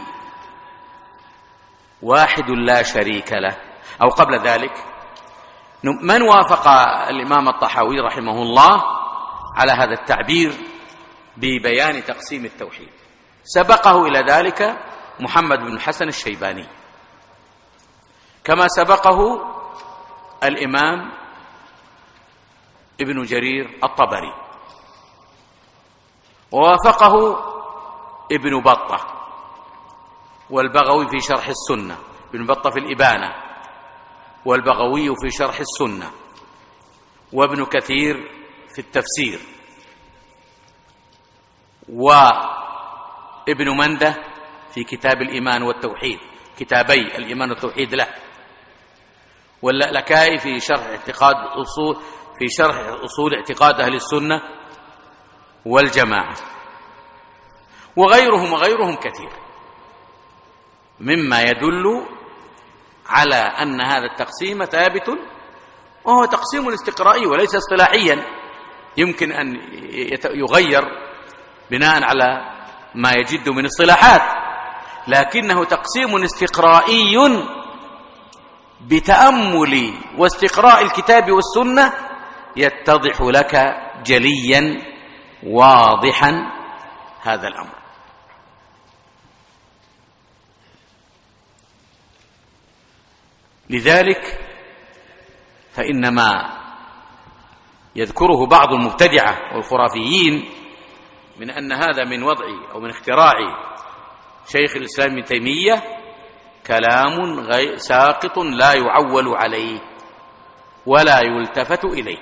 A: واحد لا شريك له، أو قبل ذلك من وافق الإمام الطحاوي رحمه الله على هذا التعبير ببيان تقسيم التوحيد؟ سبقه إلى ذلك محمد بن حسن الشيباني، كما سبقه الإمام ابن جرير الطبري، ووافقه ابن بطة والبغوي في شرح السنة، ابن بطة في الإبانة، والبغوي في شرح السنة، وابن كثير في التفسير، وابن منده في كتاب الإيمان والتوحيد، كتابي الإيمان والتوحيد له، واللألكائي في شرح اعتقاد أصول في شرح أصول اعتقاد أهل السنة والجماعة، وغيرهم وغيرهم كثير، مما يدل على أن هذا التقسيم ثابت، وهو تقسيم استقرائي وليس اصطلاحيا يمكن أن يغير بناء على ما يجد من اصطلاحات، لكنه تقسيم استقرائي بتأمل واستقراء الكتاب والسنة يتضح لك جليا واضحا هذا الأمر. لذلك فإنما يذكره بعض المبتدعة والخرافيين من أن هذا من وضع أو من اختراع شيخ الإسلام ابن تيمية كلام غير ساقط لا يعول عليه ولا يلتفت إليه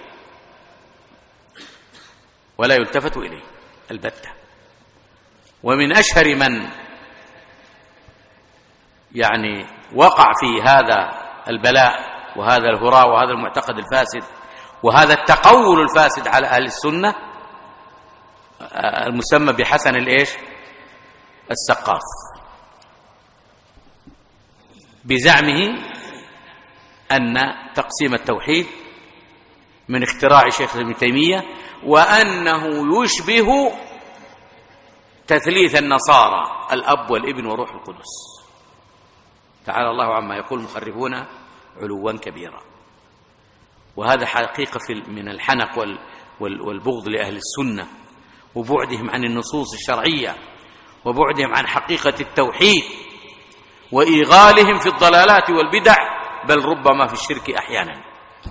A: ولا يلتفت إليه البتة. ومن أشهر من يعني وقع في هذا البلاء وهذا الهراء وهذا المعتقد الفاسد وهذا التقول الفاسد على أهل السنة المسمى بحسن الإيش السقاف، بزعمه أن تقسيم التوحيد من اختراع شيخ ابن تيمية، وأنه يشبه تثليث النصارى الأب والابن وروح القدس. تعالى الله عما يقول المخرفون علوا كبيرا. وهذا حقيقة من الحنق والبغض لأهل السنة وبعدهم عن النصوص الشرعية وبعدهم عن حقيقة التوحيد وإيغالهم في الضلالات والبدع، بل ربما في الشرك أحيانا.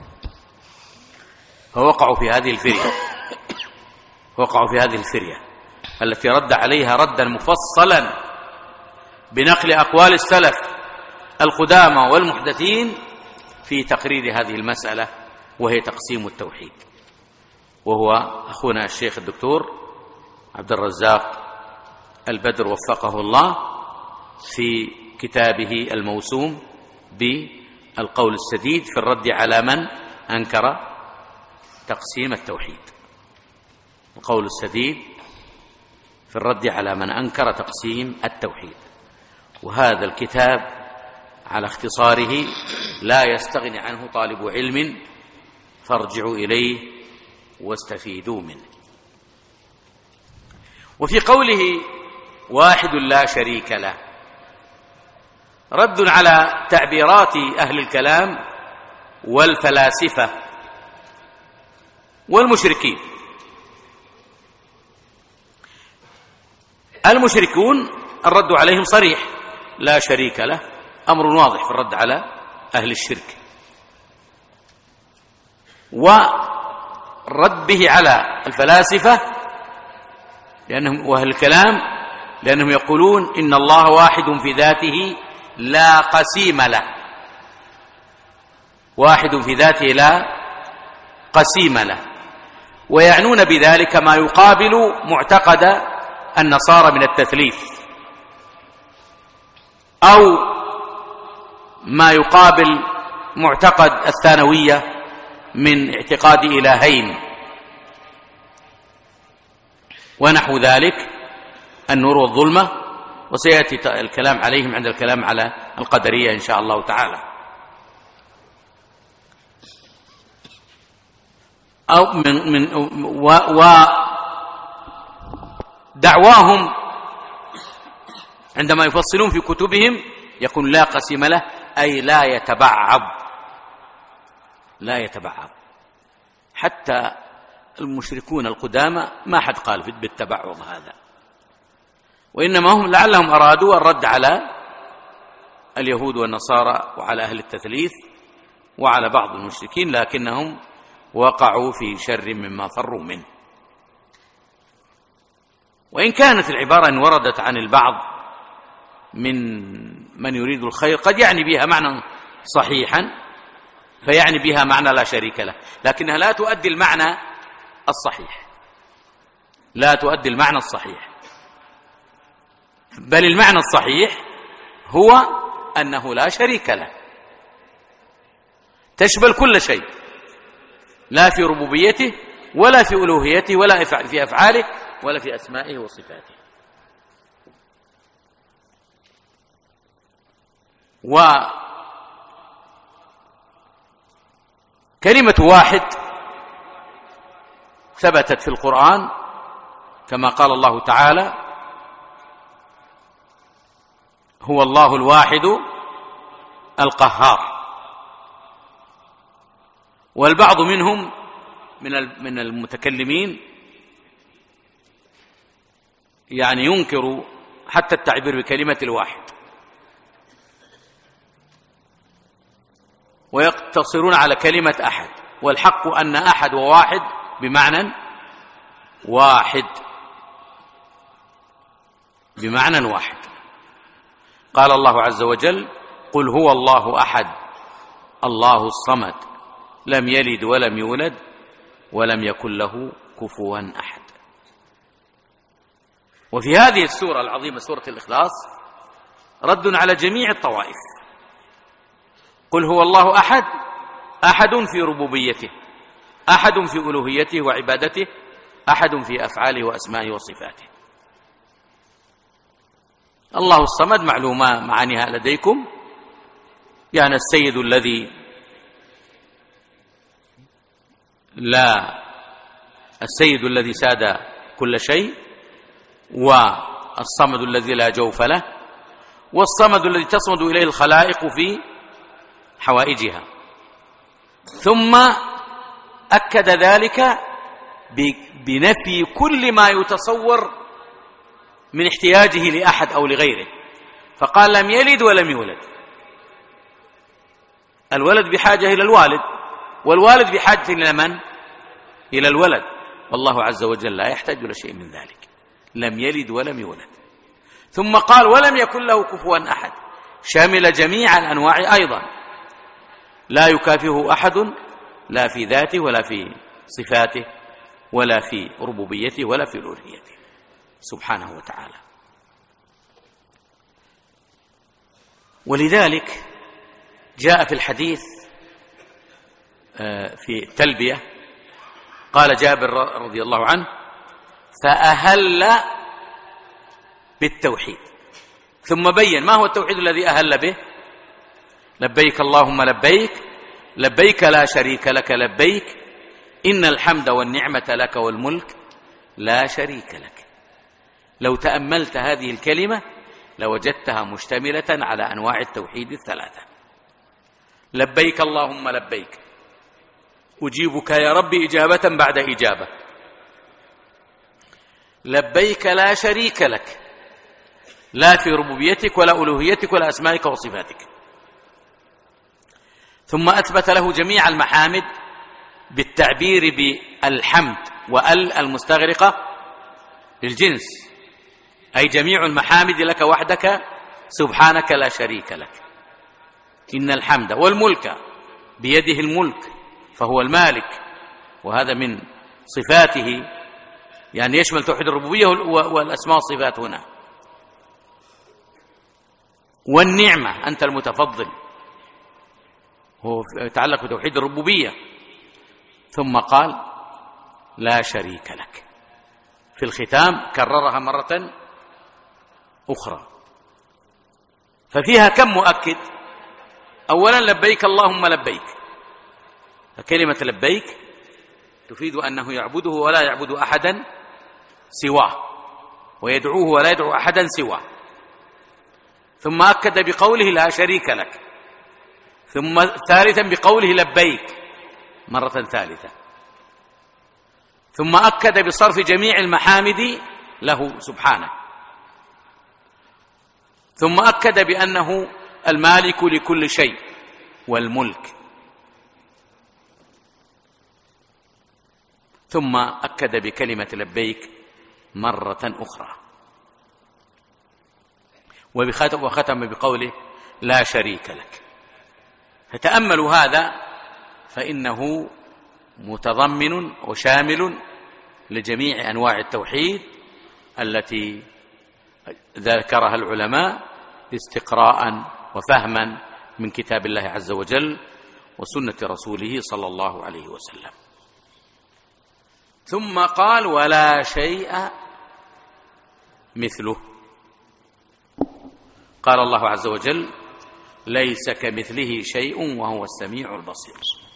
A: فوقعوا في هذه الفرية وقعوا في هذه الفرية التي رد عليها ردا مفصلا بنقل أقوال السلف القدامى والمحدثين في تقرير هذه المسألة، وهي تقسيم التوحيد. وهو أخونا الشيخ الدكتور عبد الرزاق البدر وفقه الله في كتابه الموسوم بالقول السديد في الرد على من أنكر تقسيم التوحيد. القول السديد في الرد على من أنكر تقسيم التوحيد. وهذا الكتاب على اختصاره لا يستغني عنه طالب علم، فارجعوا إليه واستفيدوا منه. وفي قوله واحد لا شريك له رد على تعبيرات أهل الكلام والفلاسفة والمشركين. المشركون الرد عليهم صريح، لا شريك له أمر واضح في الرد على أهل الشرك، والرد به على الفلاسفة لأنهم وأهل الكلام لأنهم يقولون إن الله واحد في ذاته لا قسيم له، واحد في ذاته لا قسيم له، ويعنون بذلك ما يقابل معتقد النصارى من التثليث، أو ما يقابل معتقد الثانوية من اعتقاد إلهين ونحو ذلك، النور والظلمة. وسيأتي الكلام عليهم عند الكلام على القدرية إن شاء الله تعالى. أو من من ودعواهم عندما يفصلون في كتبهم يقول لا قسيم له، أي لا يتبعض، لا يتبعض. حتى المشركون القدامى ما حد قال بالتبعض هذا، وإنما هم لعلهم أرادوا الرد على اليهود والنصارى وعلى أهل التثليث وعلى بعض المشركين، لكنهم وقعوا في شر مما فروا منه. وإن كانت العبارة إن وردت عن البعض من من يريد الخير قد يعني بها معنى صحيحا، فيعني بها معنى لا شريك له، لكنها لا تؤدي المعنى الصحيح، لا تؤدي المعنى الصحيح، بل المعنى الصحيح هو أنه لا شريك له، تشمل كل شيء، لا في ربوبيته ولا في ألوهيته ولا في أفعاله ولا في أسمائه وصفاته. وكلمة واحد ثبتت في القرآن كما قال الله تعالى: هو الله الواحد القهار. والبعض منهم من المتكلمين يعني ينكر حتى التعبير بكلمة الواحد، ويقتصرون على كلمة أحد، والحق أن أحد وواحد بمعنى واحد، بمعنى واحد. قال الله عز وجل: قل هو الله أحد الله الصمد لم يلد ولم يولد ولم يكن له كفوا أحد. وفي هذه السورة العظيمة سورة الإخلاص رد على جميع الطوائف. قل هو الله أحد، أحد في ربوبيته، أحد في ألوهيته وعبادته، أحد في أفعاله وأسمائه وصفاته. الله الصمد معلومة معانيها لديكم، يعني السيد الذي لا السيد الذي ساد كل شيء، والصمد الذي لا جوف له، والصمد الذي تصمد إليه الخلائق في حوائجها. ثم أكد ذلك بنفي كل ما يتصور من احتياجه لأحد أو لغيره، فقال: لم يلد ولم يولد. الولد بحاجة إلى الوالد، والوالد بحاجة إلى من؟ إلى الولد، والله عز وجل لا يحتاج إلى شيء من ذلك. لم يلد ولم يولد. ثم قال: ولم يكن له كفوا أحد، شامل جميع الأنواع أيضا، لا يكافئه أحد، لا في ذاته ولا في صفاته ولا في ربوبيته ولا في ألوهيته سبحانه وتعالى. ولذلك جاء في الحديث في التلبية، قال جابر رضي الله عنه: فأهل بالتوحيد، ثم بين ما هو التوحيد الذي أهل به: لبيك اللهم لبيك، لبيك لا شريك لك لبيك، إن الحمد والنعمة لك والملك لا شريك لك. لو تأملت هذه الكلمة لوجدتها مشتملة على أنواع التوحيد الثلاثة. لبيك اللهم لبيك، أجيبك يا ربي إجابة بعد إجابة. لبيك لا شريك لك، لا في ربوبيتك ولا ألوهيتك ولا أسمائك وصفاتك. ثم أثبت له جميع المحامد بالتعبير بالحمد وال المستغرقة للجنس، أي جميع المحامد لك وحدك سبحانك لا شريك لك. إن الحمد والملك بيده الملك، فهو المالك، وهذا من صفاته، يعني يشمل توحيد الربوبية والأسماء والصفات هنا. والنعمة، أنت المتفضل، هو يتعلق بتوحيد الربوبية. ثم قال: لا شريك لك. في الختام كررها مرة أخرى، ففيها كم مؤكد؟ أولا لبيك اللهم لبيك، فكلمة لبيك تفيد أنه يعبده ولا يعبد أحدا سواه، ويدعوه ولا يدعو أحدا سواه. ثم أكد بقوله لا شريك لك. ثم ثالثا بقوله لبيك مرة ثالثة. ثم أكد بصرف جميع المحامد له سبحانه. ثم أكد بأنه المالك لكل شيء والملك. ثم أكد بكلمة لبيك مرة أخرى، وختم بقوله لا شريك لك. فتأملوا هذا، فإنه متضمن وشامل لجميع أنواع التوحيد التي ذكرها العلماء استقراء وفهما من كتاب الله عز وجل وسنة رسوله صلى الله عليه وسلم. ثم قال ولا شيء مثله. قال الله عز وجل ليس كمثله شيء وهو السميع البصير.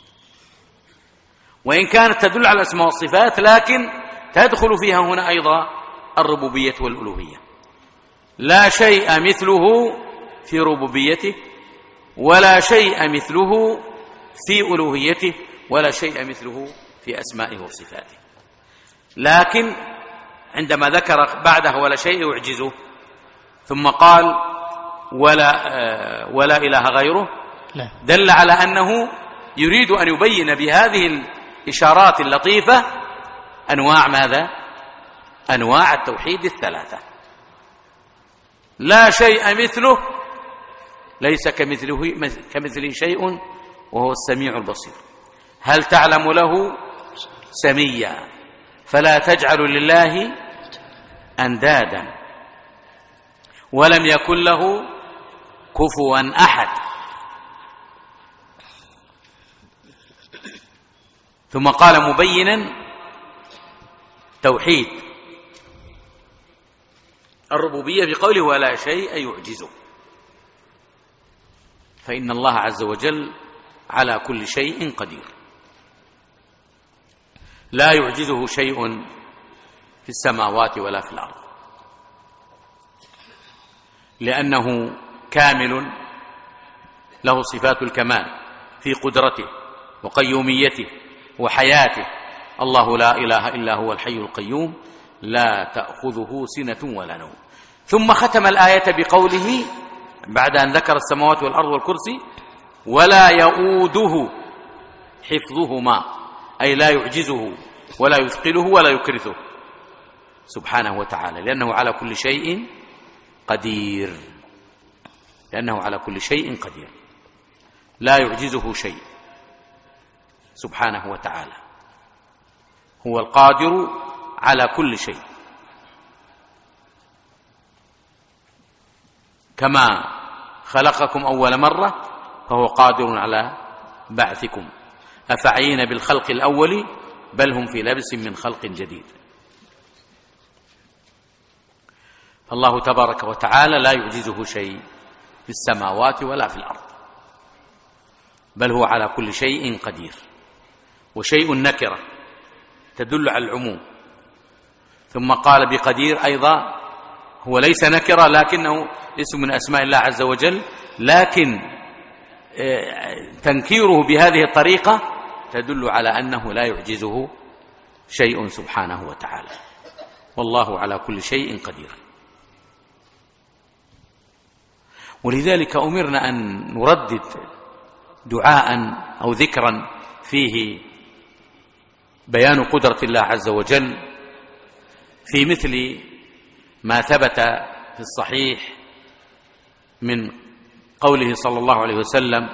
A: وإن كانت تدل على الأسماء والصفات، لكن تدخل فيها هنا أيضا الربوبية والألوهية. لا شيء مثله في ربوبيته، ولا شيء مثله في ألوهيته، ولا شيء مثله في أسمائه وصفاته. لكن عندما ذكر بعده ولا شيء يعجزه، ثم قال ولا ولا إله غيره، دل على أنه يريد أن يبين بهذه الإشارات اللطيفة أنواع ماذا؟ أنواع التوحيد الثلاثة. لا شيء مثله، ليس كمثله كمثله شيء وهو السميع البصير. هل تعلم له سميا؟ فلا تجعلوا لله أندادا ولم يكن له كفوا أحد. ثم قال مبينا توحيد الربوبية بقوله ولا شيء يعجزه، فإن الله عز وجل على كل شيء قدير، لا يعجزه شيء في السماوات ولا في الأرض، لأنه كامل له صفات الكمال في قدرته وقيوميته وحياته. الله لا إله إلا هو الحي القيوم لا تأخذه سنة ولا نوم. ثم ختم الآية بقوله بعد أن ذكر السماوات والأرض والكرسي ولا يؤوده حفظهما، أي لا يعجزه ولا يثقله ولا يكرثه سبحانه وتعالى، لأنه على كل شيء قدير، لأنه على كل شيء قدير، لا يعجزه شيء سبحانه وتعالى، هو القادر على كل شيء. كما خلقكم أول مرة فهو قادر على بعثكم، أفعينا بالخلق الأول بل هم في لبس من خلق جديد. فالله تبارك وتعالى لا يعجزه شيء في السماوات ولا في الأرض، بل هو على كل شيء قدير. وشيء نكرة تدل على العموم، ثم قال بقدير أيضا هو ليس نكرة لكنه اسم من أسماء الله عز وجل، لكن تنكيره بهذه الطريقة تدل على أنه لا يعجزه شيء سبحانه وتعالى، والله على كل شيء قدير. ولذلك أمرنا أن نردد دعاء أو ذكرا فيه بيان قدرة الله عز وجل، في مثل ما ثبت في الصحيح من قوله صلى الله عليه وسلم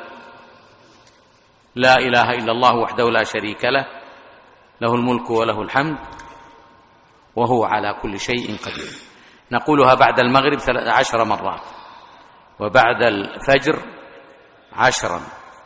A: لا إله إلا الله وحده لا شريك له له الملك وله الحمد وهو على كل شيء قدير. نقولها بعد المغرب عشر مرات، وبعد الفجر عشرا،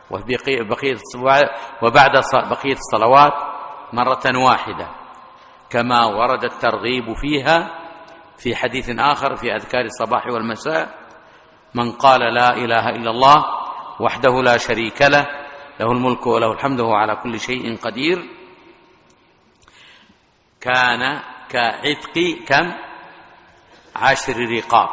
A: وبعد بقية الصلوات مرة واحدة، كما ورد الترغيب فيها في حديث آخر في أذكار الصباح والمساء: من قال لا إله إلا الله وحده لا شريك له له الملك وله الحمد وهو على كل شيء قدير كان كعتق كم عشر رقاب،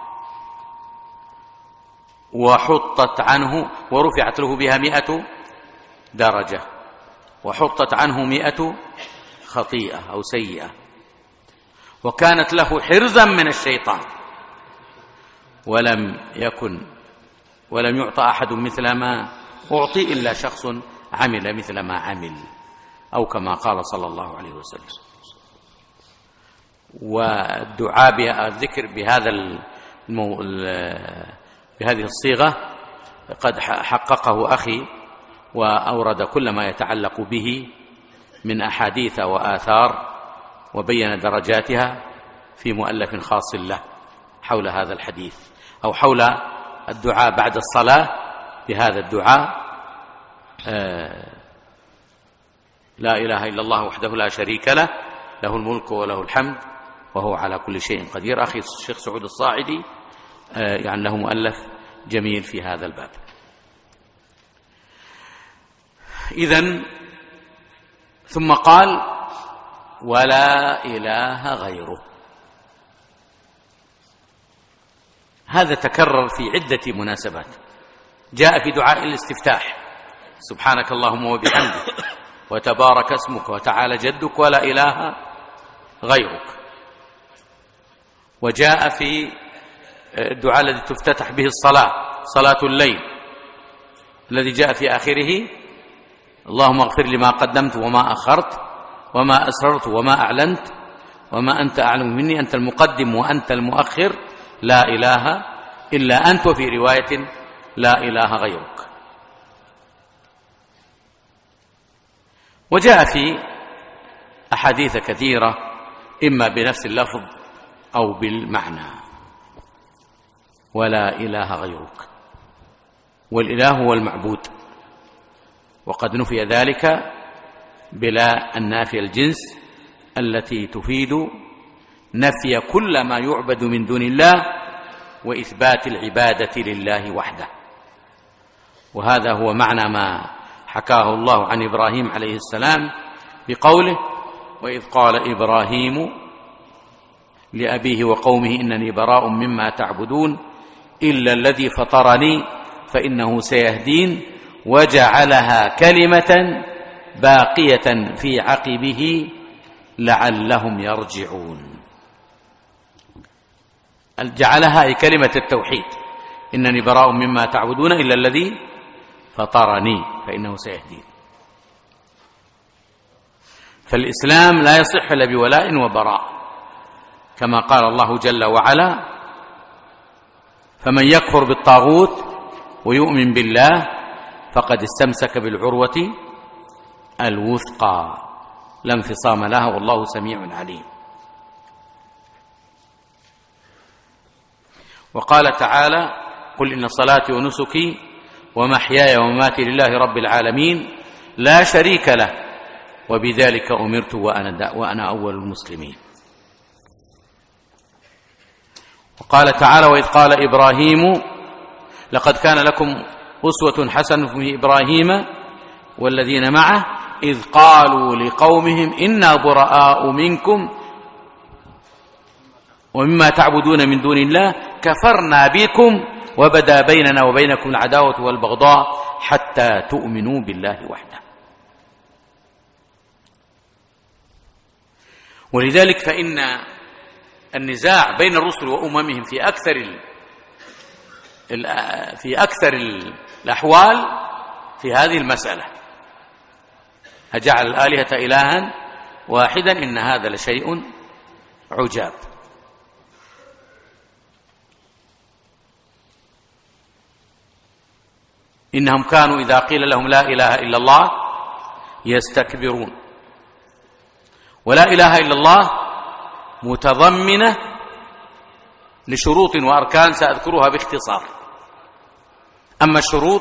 A: وحطت عنه ورفعت له بها مئة درجة، وحطت عنه مئة خطيئة أو سيئة، وكانت له حرزا من الشيطان، ولم يكن ولم يعطى أحد مثل ما أعطي إلا شخص عمل مثل ما عمل، أو كما قال صلى الله عليه وسلم. والدعاء بالذكر بهذا المو... بهذه الصيغة قد حققه أخي وأورد كل ما يتعلق به من أحاديث وآثار، وبين درجاتها في مؤلف خاص له حول هذا الحديث، أو حول الدعاء بعد الصلاة بهذا الدعاء: لا إله إلا الله وحده لا شريك له له الملك وله الحمد وهو على كل شيء قدير. أخي الشيخ سعود الصاعدي يعني له مؤلف جميل في هذا الباب. إذن ثم قال: ولا إله غيره. هذا تكرر في عدة مناسبات، جاء في دعاء الاستفتاح: سبحانك اللهم وبحمدك وتبارك اسمك وتعالى جدك ولا إله غيرك. وجاء في الدعاء الذي تفتتح به الصلاة، صلاة الليل: الذي جاء في آخره: اللهم اغفر لي ما قدمت وما أخرت وما أسررت وما أعلنت وما أنت أعلم مني، أنت المقدم وأنت المؤخر، لا إله إلا أنت، وفي رواية: لا إله غيرك. وجاء في أحاديث كثيرة إما بنفس اللفظ أو بالمعنى: ولا إله غيرك. والإله هو المعبود، وقد نفي ذلك بلا النافية الجنس التي تفيد نفي كل ما يعبد من دون الله وإثبات العبادة لله وحده. وهذا هو معنى ما حكاه الله عن إبراهيم عليه السلام بقوله: وإذ قال إبراهيم لأبيه وقومه إنني براء مما تعبدون إلا الذي فطرني فإنه سيهدين وجعلها كلمة باقية في عقبه لعلهم يرجعون. جعلها أي كلمة التوحيد: إنني براء مما تعبدون إلا الذي فطرني فإنه سيهدين. فالإسلام لا يصح إلا بولاء وبراء، كما قال الله جل وعلا: فمن يكفر بالطاغوت ويؤمن بالله فقد استمسك بالعروة الوثقى لا انفصام لها والله سميع عليم. وقال تعالى: قل إن صلاتي ونسكي ومحياي ومماتي لله رب العالمين لا شريك له وبذلك أمرت وأنا, وأنا أول المسلمين. وقال تعالى: وإذ قال إبراهيم لقد كان لكم أسوة حسنة في إبراهيم والذين معه إذ قالوا لقومهم إنا براء منكم ومما تعبدون من دون الله كفرنا بكم وبدا بيننا وبينكم العداوة والبغضاء حتى تؤمنوا بالله وحده. ولذلك فإن النزاع بين الرسل وأممهم في أكثر في أكثر الأحوال في هذه المسألة: أجعل الآلهة إلها واحدا إن هذا لشيء عجاب. إنهم كانوا إذا قيل لهم لا إله إلا الله يستكبرون. ولا إله إلا الله متضمنة لشروط وأركان سأذكرها باختصار. أما الشروط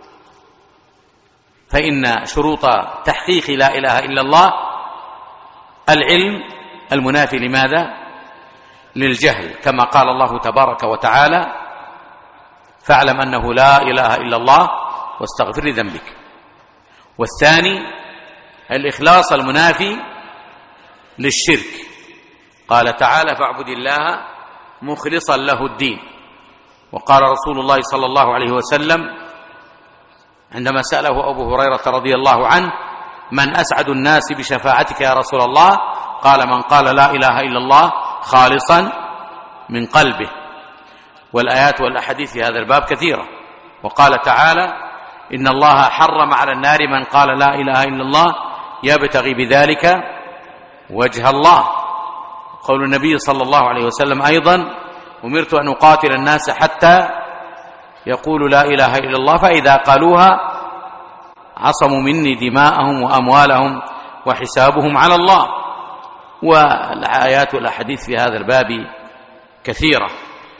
A: فإن شروط تحقيق لا إله إلا الله العلم المنافي لماذا؟ للجهل، كما قال الله تبارك وتعالى: فاعلم أنه لا إله إلا الله واستغفر لذنبك. والثاني الإخلاص المنافي للشرك، قال تعالى: فاعبد الله مخلصا له الدين. وقال رسول الله صلى الله عليه وسلم عندما سأله أبو هريرة رضي الله عنه: من أسعد الناس بشفاعتك يا رسول الله؟ قال: من قال لا إله إلا الله خالصا من قلبه. والآيات والأحاديث في هذا الباب كثيرة. وقال تعالى: إن الله حرم على النار من قال لا إله إلا الله يبتغي بذلك وجه الله. قول النبي صلى الله عليه وسلم أيضا: أمرت أن أقاتل الناس حتى يقولوا لا إله إلا الله فإذا قالوها عصموا مني دماءهم وأموالهم وحسابهم على الله. والآيات والأحاديث في هذا الباب كثيرة.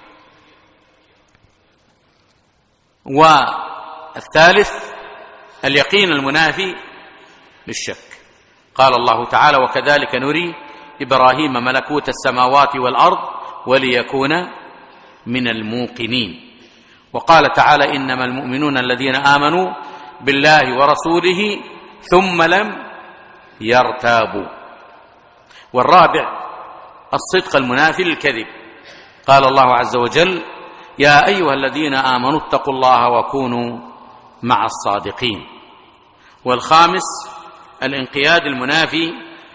A: والثالث اليقين المنافي للشك، قال الله تعالى: وكذلك نري إبراهيم ملكوت السماوات والأرض وليكون من الموقنين. وقال تعالى: إنما المؤمنون الذين آمنوا بالله ورسوله ثم لم يرتابوا. والرابع الصدق المنافي للكذب، قال الله عز وجل: يا أيها الذين آمنوا اتقوا الله وكونوا مع الصادقين. والخامس الانقياد المنافي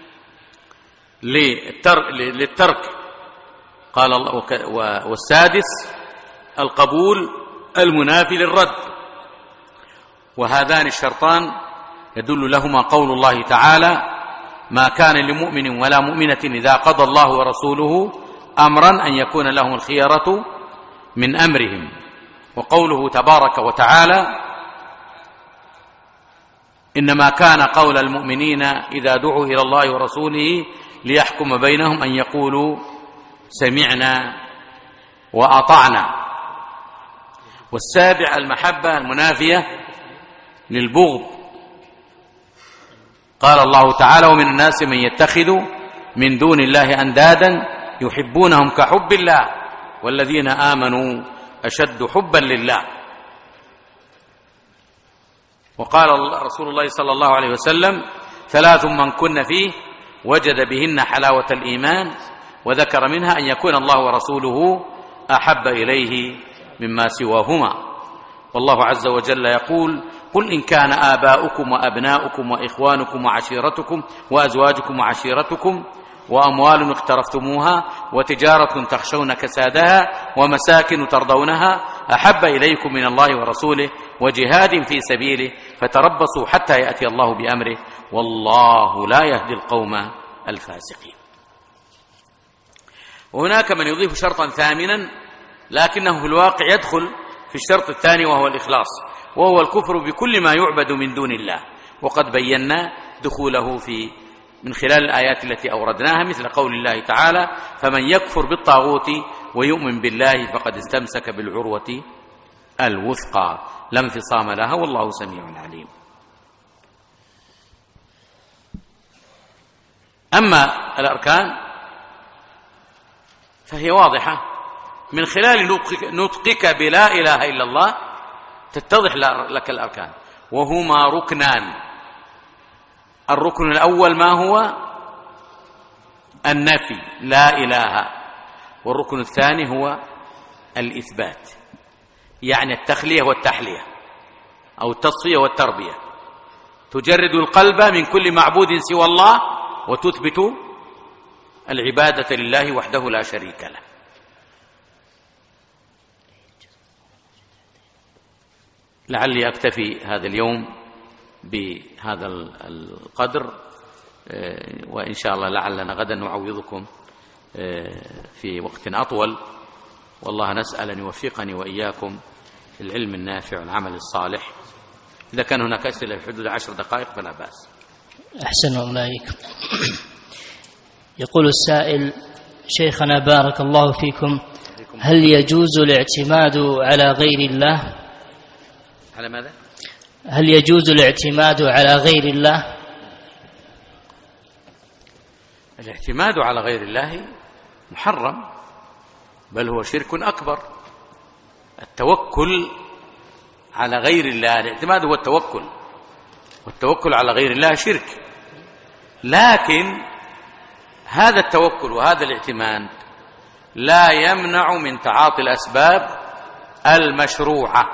A: للترك، قال الله. والسادس القبول المنافي للرد. وهذان الشرطان يدل لهما قول الله تعالى: ما كان لمؤمن ولا مؤمنة إذا قضى الله ورسوله أمرا أن يكون لهم الخيرة من أمرهم. وقوله تبارك وتعالى: إنما كان قول المؤمنين إذا دعوا إلى الله ورسوله ليحكم بينهم أن يقولوا سمعنا وأطعنا. والسابع المحبة المنافية للبغض. قال الله تعالى: ومن الناس من يتخذ من دون الله أندادا يحبونهم كحب الله والذين آمنوا أشد حبا لله. وقال رسول الله صلى الله عليه وسلم: ثلاث من كن فيه وجد بهن حلاوة الإيمان، وذكر منها أن يكون الله ورسوله أحب إليه مما سواهما. والله عز وجل يقول: قل إن كان آباؤكم وأبناؤكم وإخوانكم وعشيرتكم وأزواجكم وعشيرتكم وأموال اقترفتموها وتجارة تخشون كسادها ومساكن ترضونها أحب إليكم من الله ورسوله وجهاد في سبيله فتربصوا حتى يأتي الله بأمره والله لا يهدي القوم الفاسقين. وهناك من يضيف شرطا ثامنا لكنه في الواقع يدخل في الشرط الثاني وهو الإخلاص، وهو الكفر بكل ما يعبد من دون الله، وقد بينا دخوله في من خلال الآيات التي أوردناها، مثل قول الله تعالى: فمن يكفر بالطاغوت ويؤمن بالله فقد استمسك بالعروة الوثقى لا انفصام لها والله سميع عليم. أما الأركان فهي واضحة، من خلال نطقك بلا إله إلا الله تتضح لك الأركان، وهما ركنان. الركن الأول ما هو؟ النفي، لا إله. والركن الثاني هو الإثبات، يعني التخلية والتحلية أو التصفية والتربية. تجرد القلب من كل معبود سوى الله وتثبت العبادة لله وحده لا شريك له. لعلي أكتفي هذا اليوم بهذا القدر، وإن شاء الله لعلنا غدا نعوضكم في وقت أطول. والله نسأل أن يوفقني وإياكم العلم النافع والعمل الصالح. إذا كان هناك أسئلة في حدود عشر دقائق فلا بأس.
B: أحسن الله إليكم. يقول السائل: شيخنا بارك الله فيكم، هل يجوز الاعتماد على غير الله؟
A: على ماذا؟
B: هل يجوز الاعتماد على غير الله؟
A: الاعتماد على غير الله محرم، بل هو شرك أكبر. التوكل على غير الله، الاعتماد هو التوكل، والتوكل على غير الله شرك. لكن هذا التوكل وهذا الاعتماد لا يمنع من تعاطي الأسباب المشروعة،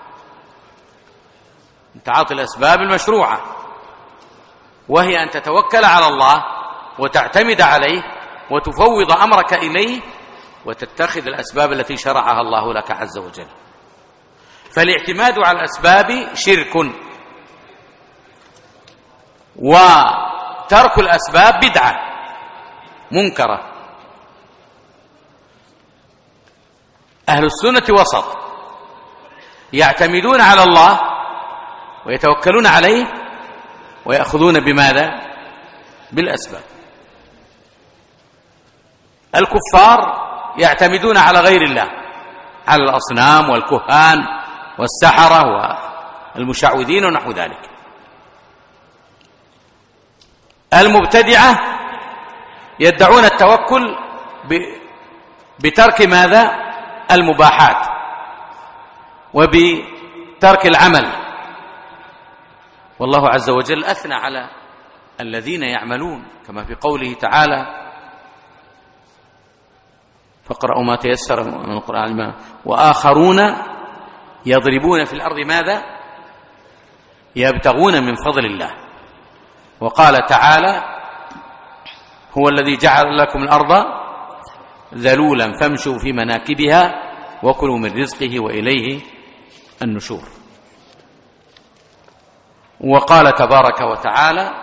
A: من تعاطي الأسباب المشروعة، وهي أن تتوكل على الله وتعتمد عليه وتفوض أمرك إليه وتتخذ الأسباب التي شرعها الله لك عز وجل. فالاعتماد على الأسباب شرك، وترك الأسباب بدعة منكرة. أهل السنة وسط، يعتمدون على الله ويتوكلون عليه ويأخذون بماذا؟ بالأسباب. الكفار يعتمدون على غير الله، على الأصنام والكهان والسحرة والمشعوذين ونحو ذلك. المبتدعة يدعون التوكل بترك ماذا؟ المباحات وبترك العمل. والله عز وجل أثنى على الذين يعملون كما في قوله تعالى: فاقرأوا ما تيسر من القرآن وآخرون يضربون في الأرض ماذا؟ يبتغون من فضل الله. وقال تعالى: هو الذي جعل لكم الأرض ذلولا فامشوا في مناكبها وكلوا من رزقه وإليه النشور. وقال تبارك وتعالى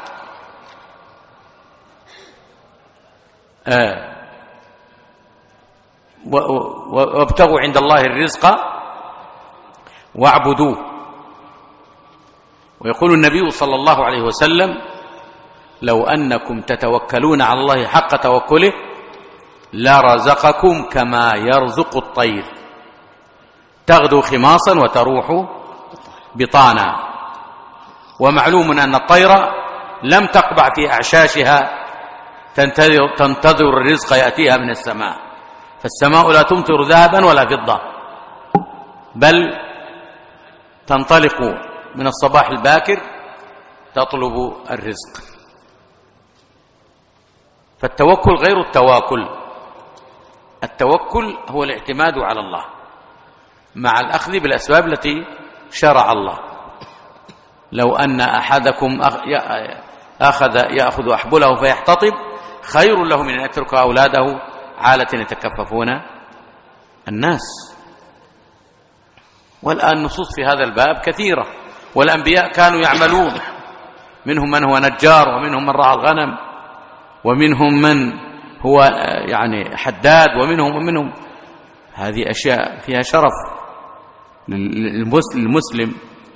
A: آه وابتغوا عند الله الرزق واعبدوه. ويقول النبي صلى الله عليه وسلم لو أنكم تتوكلون على الله حق توكله لرزقكم كما يرزق الطير تغدو خماصا وتروح بطانا. ومعلوم أن الطير لم تقبع في أعشاشها تنتظر, تنتظر الرزق يأتيها من السماء، فالسماء لا تمطر ذهبا ولا فضة، بل تنطلق من الصباح الباكر تطلب الرزق. فالتوكل غير التواكل. التوكل هو الاعتماد على الله مع الأخذ بالأسباب التي شرع الله. لو أن أحدكم أخذ يأخذ أحبله فيحتطب خير له من أن يترك أولاده عالة يتكففون الناس. والآن نصوص في هذا الباب كثيرة، والأنبياء كانوا يعملون، منهم من هو نجار، ومنهم من رعى الغنم، ومنهم من هو يعني حداد، ومنهم ومنهم. هذه أشياء فيها شرف للمسلم،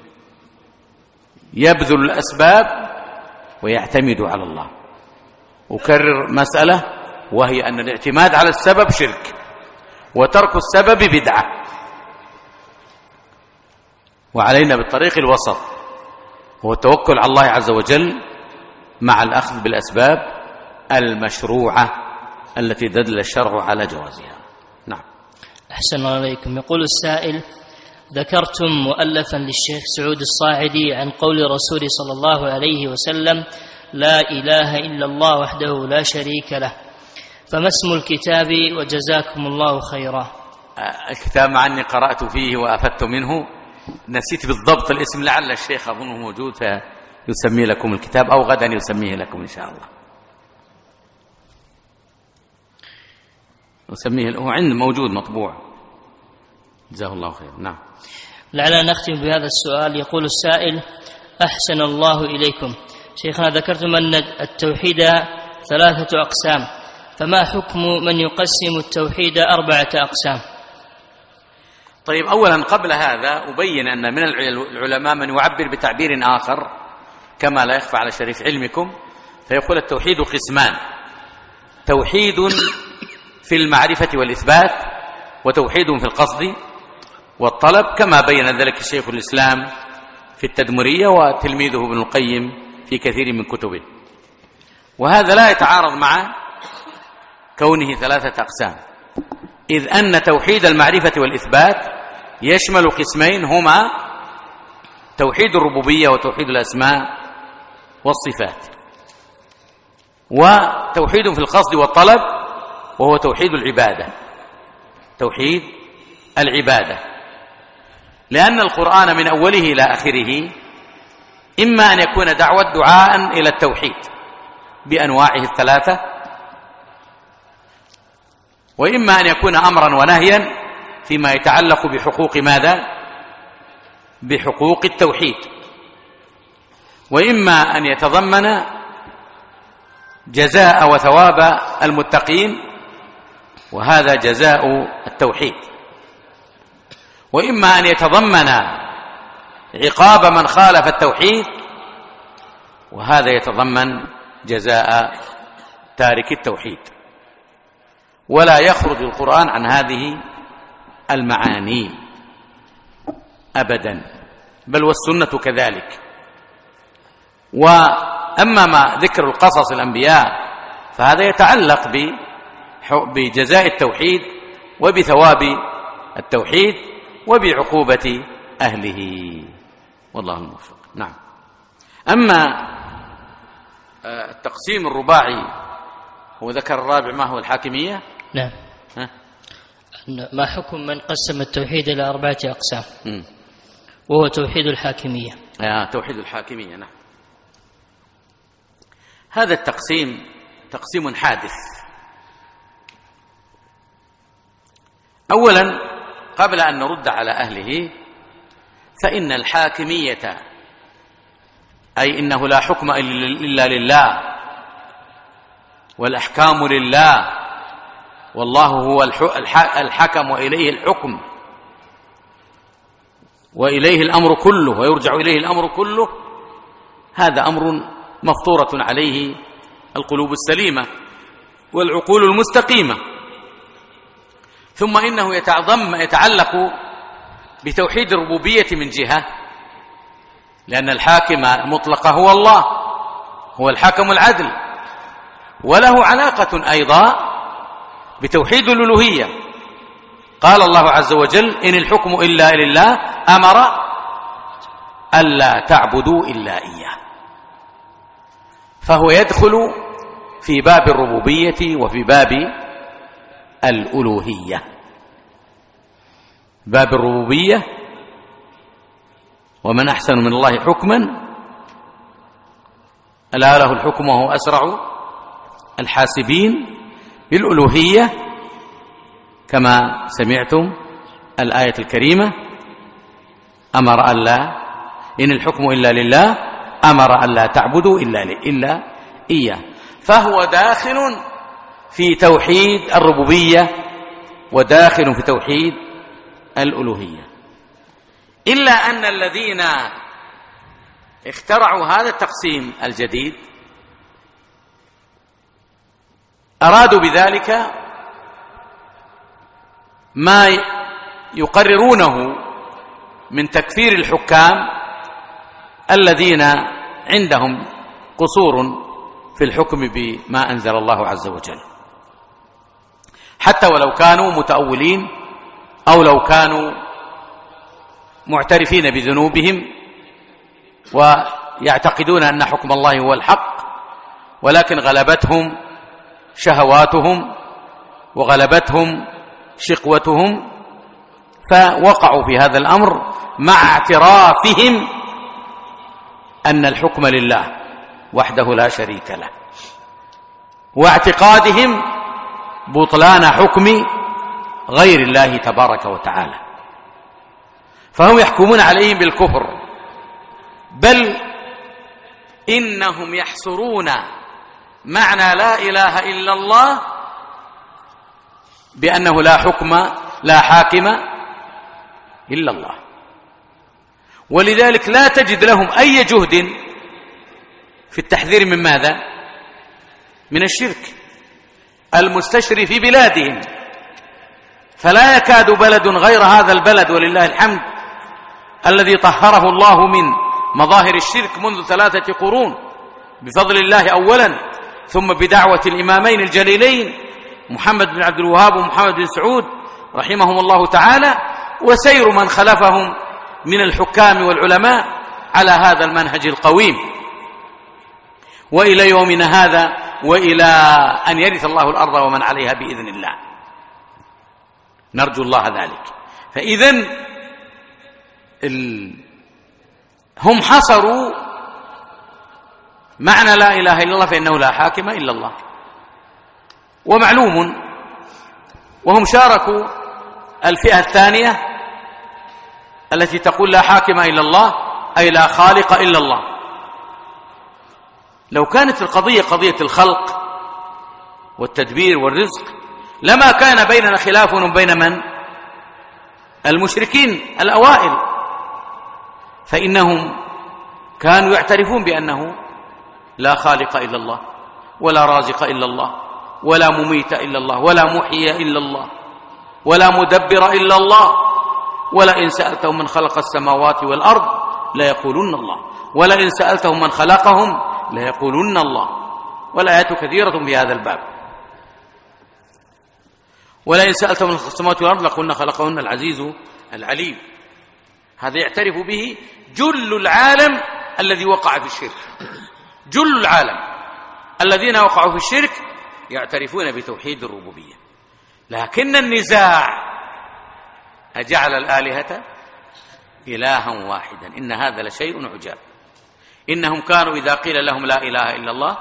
A: يبذل الأسباب ويعتمد على الله. أكرر مسألة، وهي أن الاعتماد على السبب شرك، وترك السبب بدعة، وعلينا بالطريق الوسط، هو التوكل على الله عز وجل مع الأخذ بالأسباب المشروعة التي دل الشرع على جوازها. نعم.
B: أحسن الله عليكم. يقول السائل: ذكرتم مؤلفا للشيخ سعود الصاعدي عن قول رسول صلى الله عليه وسلم: لا إله إلا الله وحده لا شريك له، فما اسم الكتاب وجزاكم الله خيرا؟
A: الكتاب مع أني قرأت فيه وأفدت منه، نسيت بالضبط الاسم، لعل الشيخ أظنه موجود فيسمي لكم الكتاب، أو غدا يسميه لكم إن شاء الله. يسميه، هو عند موجود مطبوع، جزاه الله خير. نعم.
B: لعلنا نختم بهذا السؤال. يقول السائل: أحسن الله إليكم، شيخنا ذكرتم أن التوحيد ثلاثة أقسام، فما حكم من يقسم التوحيد أربعة أقسام؟
A: طيب، أولا قبل هذا أبين أن من العلماء من يعبر بتعبير آخر كما لا يخفى على شريف علمكم، فيقول التوحيد قسمان: توحيد في المعرفة والإثبات، وتوحيد في القصد والطلب، كما بين ذلك الشيخ الإسلام في التدمرية وتلميذه ابن القيم في كثير من كتبه. وهذا لا يتعارض مع كونه ثلاثة أقسام، إذ أن توحيد المعرفة والإثبات يشمل قسمين، هما توحيد الربوبية وتوحيد الأسماء والصفات، وتوحيد في القصد والطلب وهو توحيد العبادة، توحيد العبادة. لأن القرآن من أوله إلى آخره إما أن يكون دعوة دعاء إلى التوحيد بأنواعه الثلاثة، وإما أن يكون أمرا ونهيا فيما يتعلق بحقوق ماذا؟ بحقوق التوحيد، وإما أن يتضمن جزاء وثواب المتقين، وهذا جزاء التوحيد، وإما أن يتضمن عقاب من خالف التوحيد، وهذا يتضمن جزاء تارك التوحيد. ولا يخرج القرآن عن هذه المعاني أبدا، بل والسنة كذلك. وأما ما ذكر القصص الأنبياء فهذا يتعلق بجزاء التوحيد وبثواب التوحيد وبعقوبة أهله، والله الموفق. نعم. أما التقسيم الرباعي، هو ذكر الرابع ما هو الحاكمية.
B: نعم.
A: ها؟
B: ما حكم من قسم التوحيد إلى أربعة أقسام؟
A: م.
B: وهو توحيد الحاكمية.
A: آه توحيد الحاكمية. نعم. هذا التقسيم تقسيم حادث. أولا، قبل أن نرد على أهله، فإن الحاكمية أي إنه لا حكم إلا لله، والأحكام لله، والله هو الحكم وإليه الحكم وإليه الأمر كله ويرجع إليه الأمر كله. هذا أمر مفطورة عليه القلوب السليمة والعقول المستقيمة. ثم إنه يتعظم يتعلق بتوحيد الربوبية من جهة، لأن الحاكم المطلق هو الله، هو الحاكم العدل، وله علاقة أيضا بتوحيد الألوهية. قال الله عز وجل: إن الحكم إلا لله أمر ألا تعبدوا إلا إياه. فهو يدخل في باب الربوبية وفي باب الألوهية. باب الربوبية: ومن أحسن من الله حكما ألا له الحكم وهو أسرع الحاسبين. بالألوهية كما سمعتم الآية الكريمة: أمر ألا إن الحكم إلا لله أمر ألا تعبدوا إلا إلا إياه. فهو داخل في توحيد الربوبية وداخل في توحيد الألوهية، إلا أن الذين اخترعوا هذا التقسيم الجديد أرادوا بذلك ما يقررونه من تكفير الحكام الذين عندهم قصور في الحكم بما أنزل الله عز وجل، حتى ولو كانوا متأولين أو لو كانوا معترفين بذنوبهم ويعتقدون أن حكم الله هو الحق، ولكن غلبتهم شهواتهم وغلبتهم شقوتهم فوقعوا في هذا الأمر مع اعترافهم أن الحكم لله وحده لا شريك له، واعتقادهم بطلان حكم غير الله تبارك وتعالى. فهم يحكمون عليهم بالكفر، بل إنهم يحصرون معنى لا إله إلا الله بأنه لا حكم لا حاكم إلا الله، ولذلك لا تجد لهم أي جهد في التحذير من ماذا؟ من الشرك المستشري في بلادهم. فلا يكاد بلد غير هذا البلد ولله الحمد الذي طهره الله من مظاهر الشرك منذ ثلاثة قرون بفضل الله أولا، ثم بدعوة الإمامين الجليلين محمد بن عبد الوهاب ومحمد بن سعود رحمهم الله تعالى، وسير من خلفهم من الحكام والعلماء على هذا المنهج القويم، وإلى يومنا هذا، وإلى أن يرث الله الأرض ومن عليها بإذن الله، نرجو الله ذلك. فإذن ال... هم حصروا معنى لا إله إلا الله فإنه لا حاكم إلا الله، ومعلوم، وهم شاركوا الفئة الثانية التي تقول لا حاكم إلا الله أي لا خالق إلا الله. لو كانت القضية قضية الخلق والتدبير والرزق لما كان بيننا خلاف بين من؟ المشركين الأوائل، فإنهم كانوا يعترفون بأنه لا خالق إلا الله ولا رازق إلا الله ولا مميت إلا الله ولا محيي إلا الله ولا مدبر إلا الله، ولئن سألتهم من خلق السماوات والأرض ليقولن الله، ولئن سألتهم من خلقهم ليقولن الله. والآيات كثيرة في هذا الباب. ولئن سألتهم من السماوات والأرض لقلنا خلقهن العزيز العليم. هذا يعترف به جل العالم الذي وقع في الشرك، جل العالم الذين وقعوا في الشرك يعترفون بتوحيد الربوبية. لكن النزاع أجعل الآلهة إلها واحدا إن هذا لشيء عجاب. إنهم كانوا إذا قيل لهم لا إله إلا الله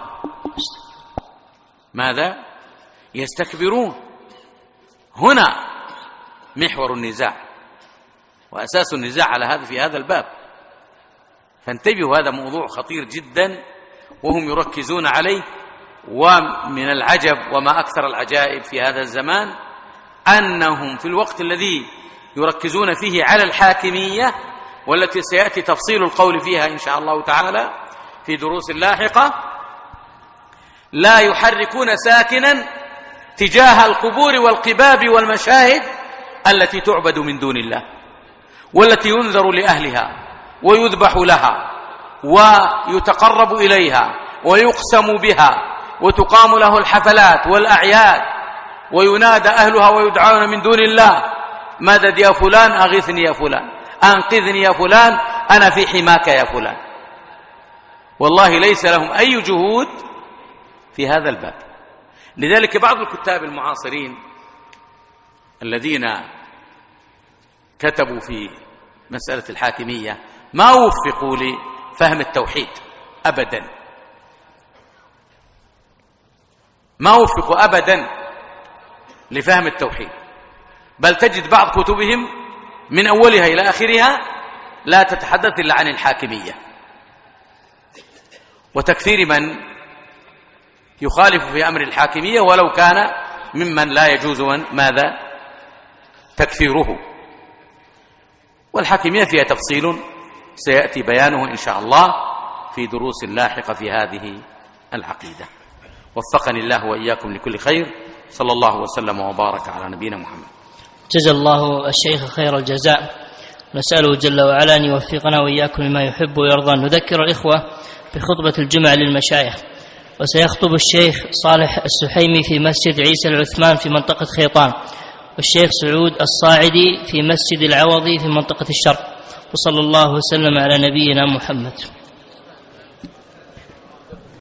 A: ماذا؟ يستكبرون. هنا محور النزاع وأساس النزاع على هذا في هذا الباب. فانتبهوا، هذا موضوع خطير جدا وهم يركزون عليه. ومن العجب وما أكثر العجائب في هذا الزمان أنهم في الوقت الذي يركزون فيه على الحاكمية، والتي سيأتي تفصيل القول فيها إن شاء الله تعالى في دروس لاحقة، لا يحركون ساكنا تجاه القبور والقباب والمشاهد التي تعبد من دون الله، والتي ينذر لأهلها ويذبح لها ويتقرب إليها ويقسم بها وتقام له الحفلات والأعياد وينادى أهلها ويدعون من دون الله: مدد يا فلان، أغثني يا فلان، أنقذني يا فلان، أنا في حماك يا فلان. والله ليس لهم أي جهود في هذا الباب. لذلك بعض الكتاب المعاصرين الذين كتبوا في مسألة الحاكمية ما وفقوا لفهم التوحيد أبدا، ما وفقوا أبدا لفهم التوحيد، بل تجد بعض كتبهم من أولها إلى آخرها لا تتحدث إلا عن الحاكمية وتكفير من يخالف في أمر الحاكمية ولو كان ممن لا يجوز ماذا تكفيره. والحاكمية فيها تفصيل سيأتي بيانه إن شاء الله في دروس لاحقة في هذه العقيدة. وفقني الله وإياكم لكل خير، صلى الله وسلم وبارك على نبينا محمد.
B: جزا الله الشيخ خير الجزاء، نسأله جل وعلا أن يوفقنا وإياكم لما يحب ويرضى. نذكر الإخوة بخطبة الجمعة للمشايخ، وسيخطب الشيخ صالح السحيمي في مسجد عيسى العثمان في منطقة خيطان، والشيخ سعود الصاعدي في مسجد العوضي في منطقة الشرق. وصلى الله وسلم على نبينا محمد.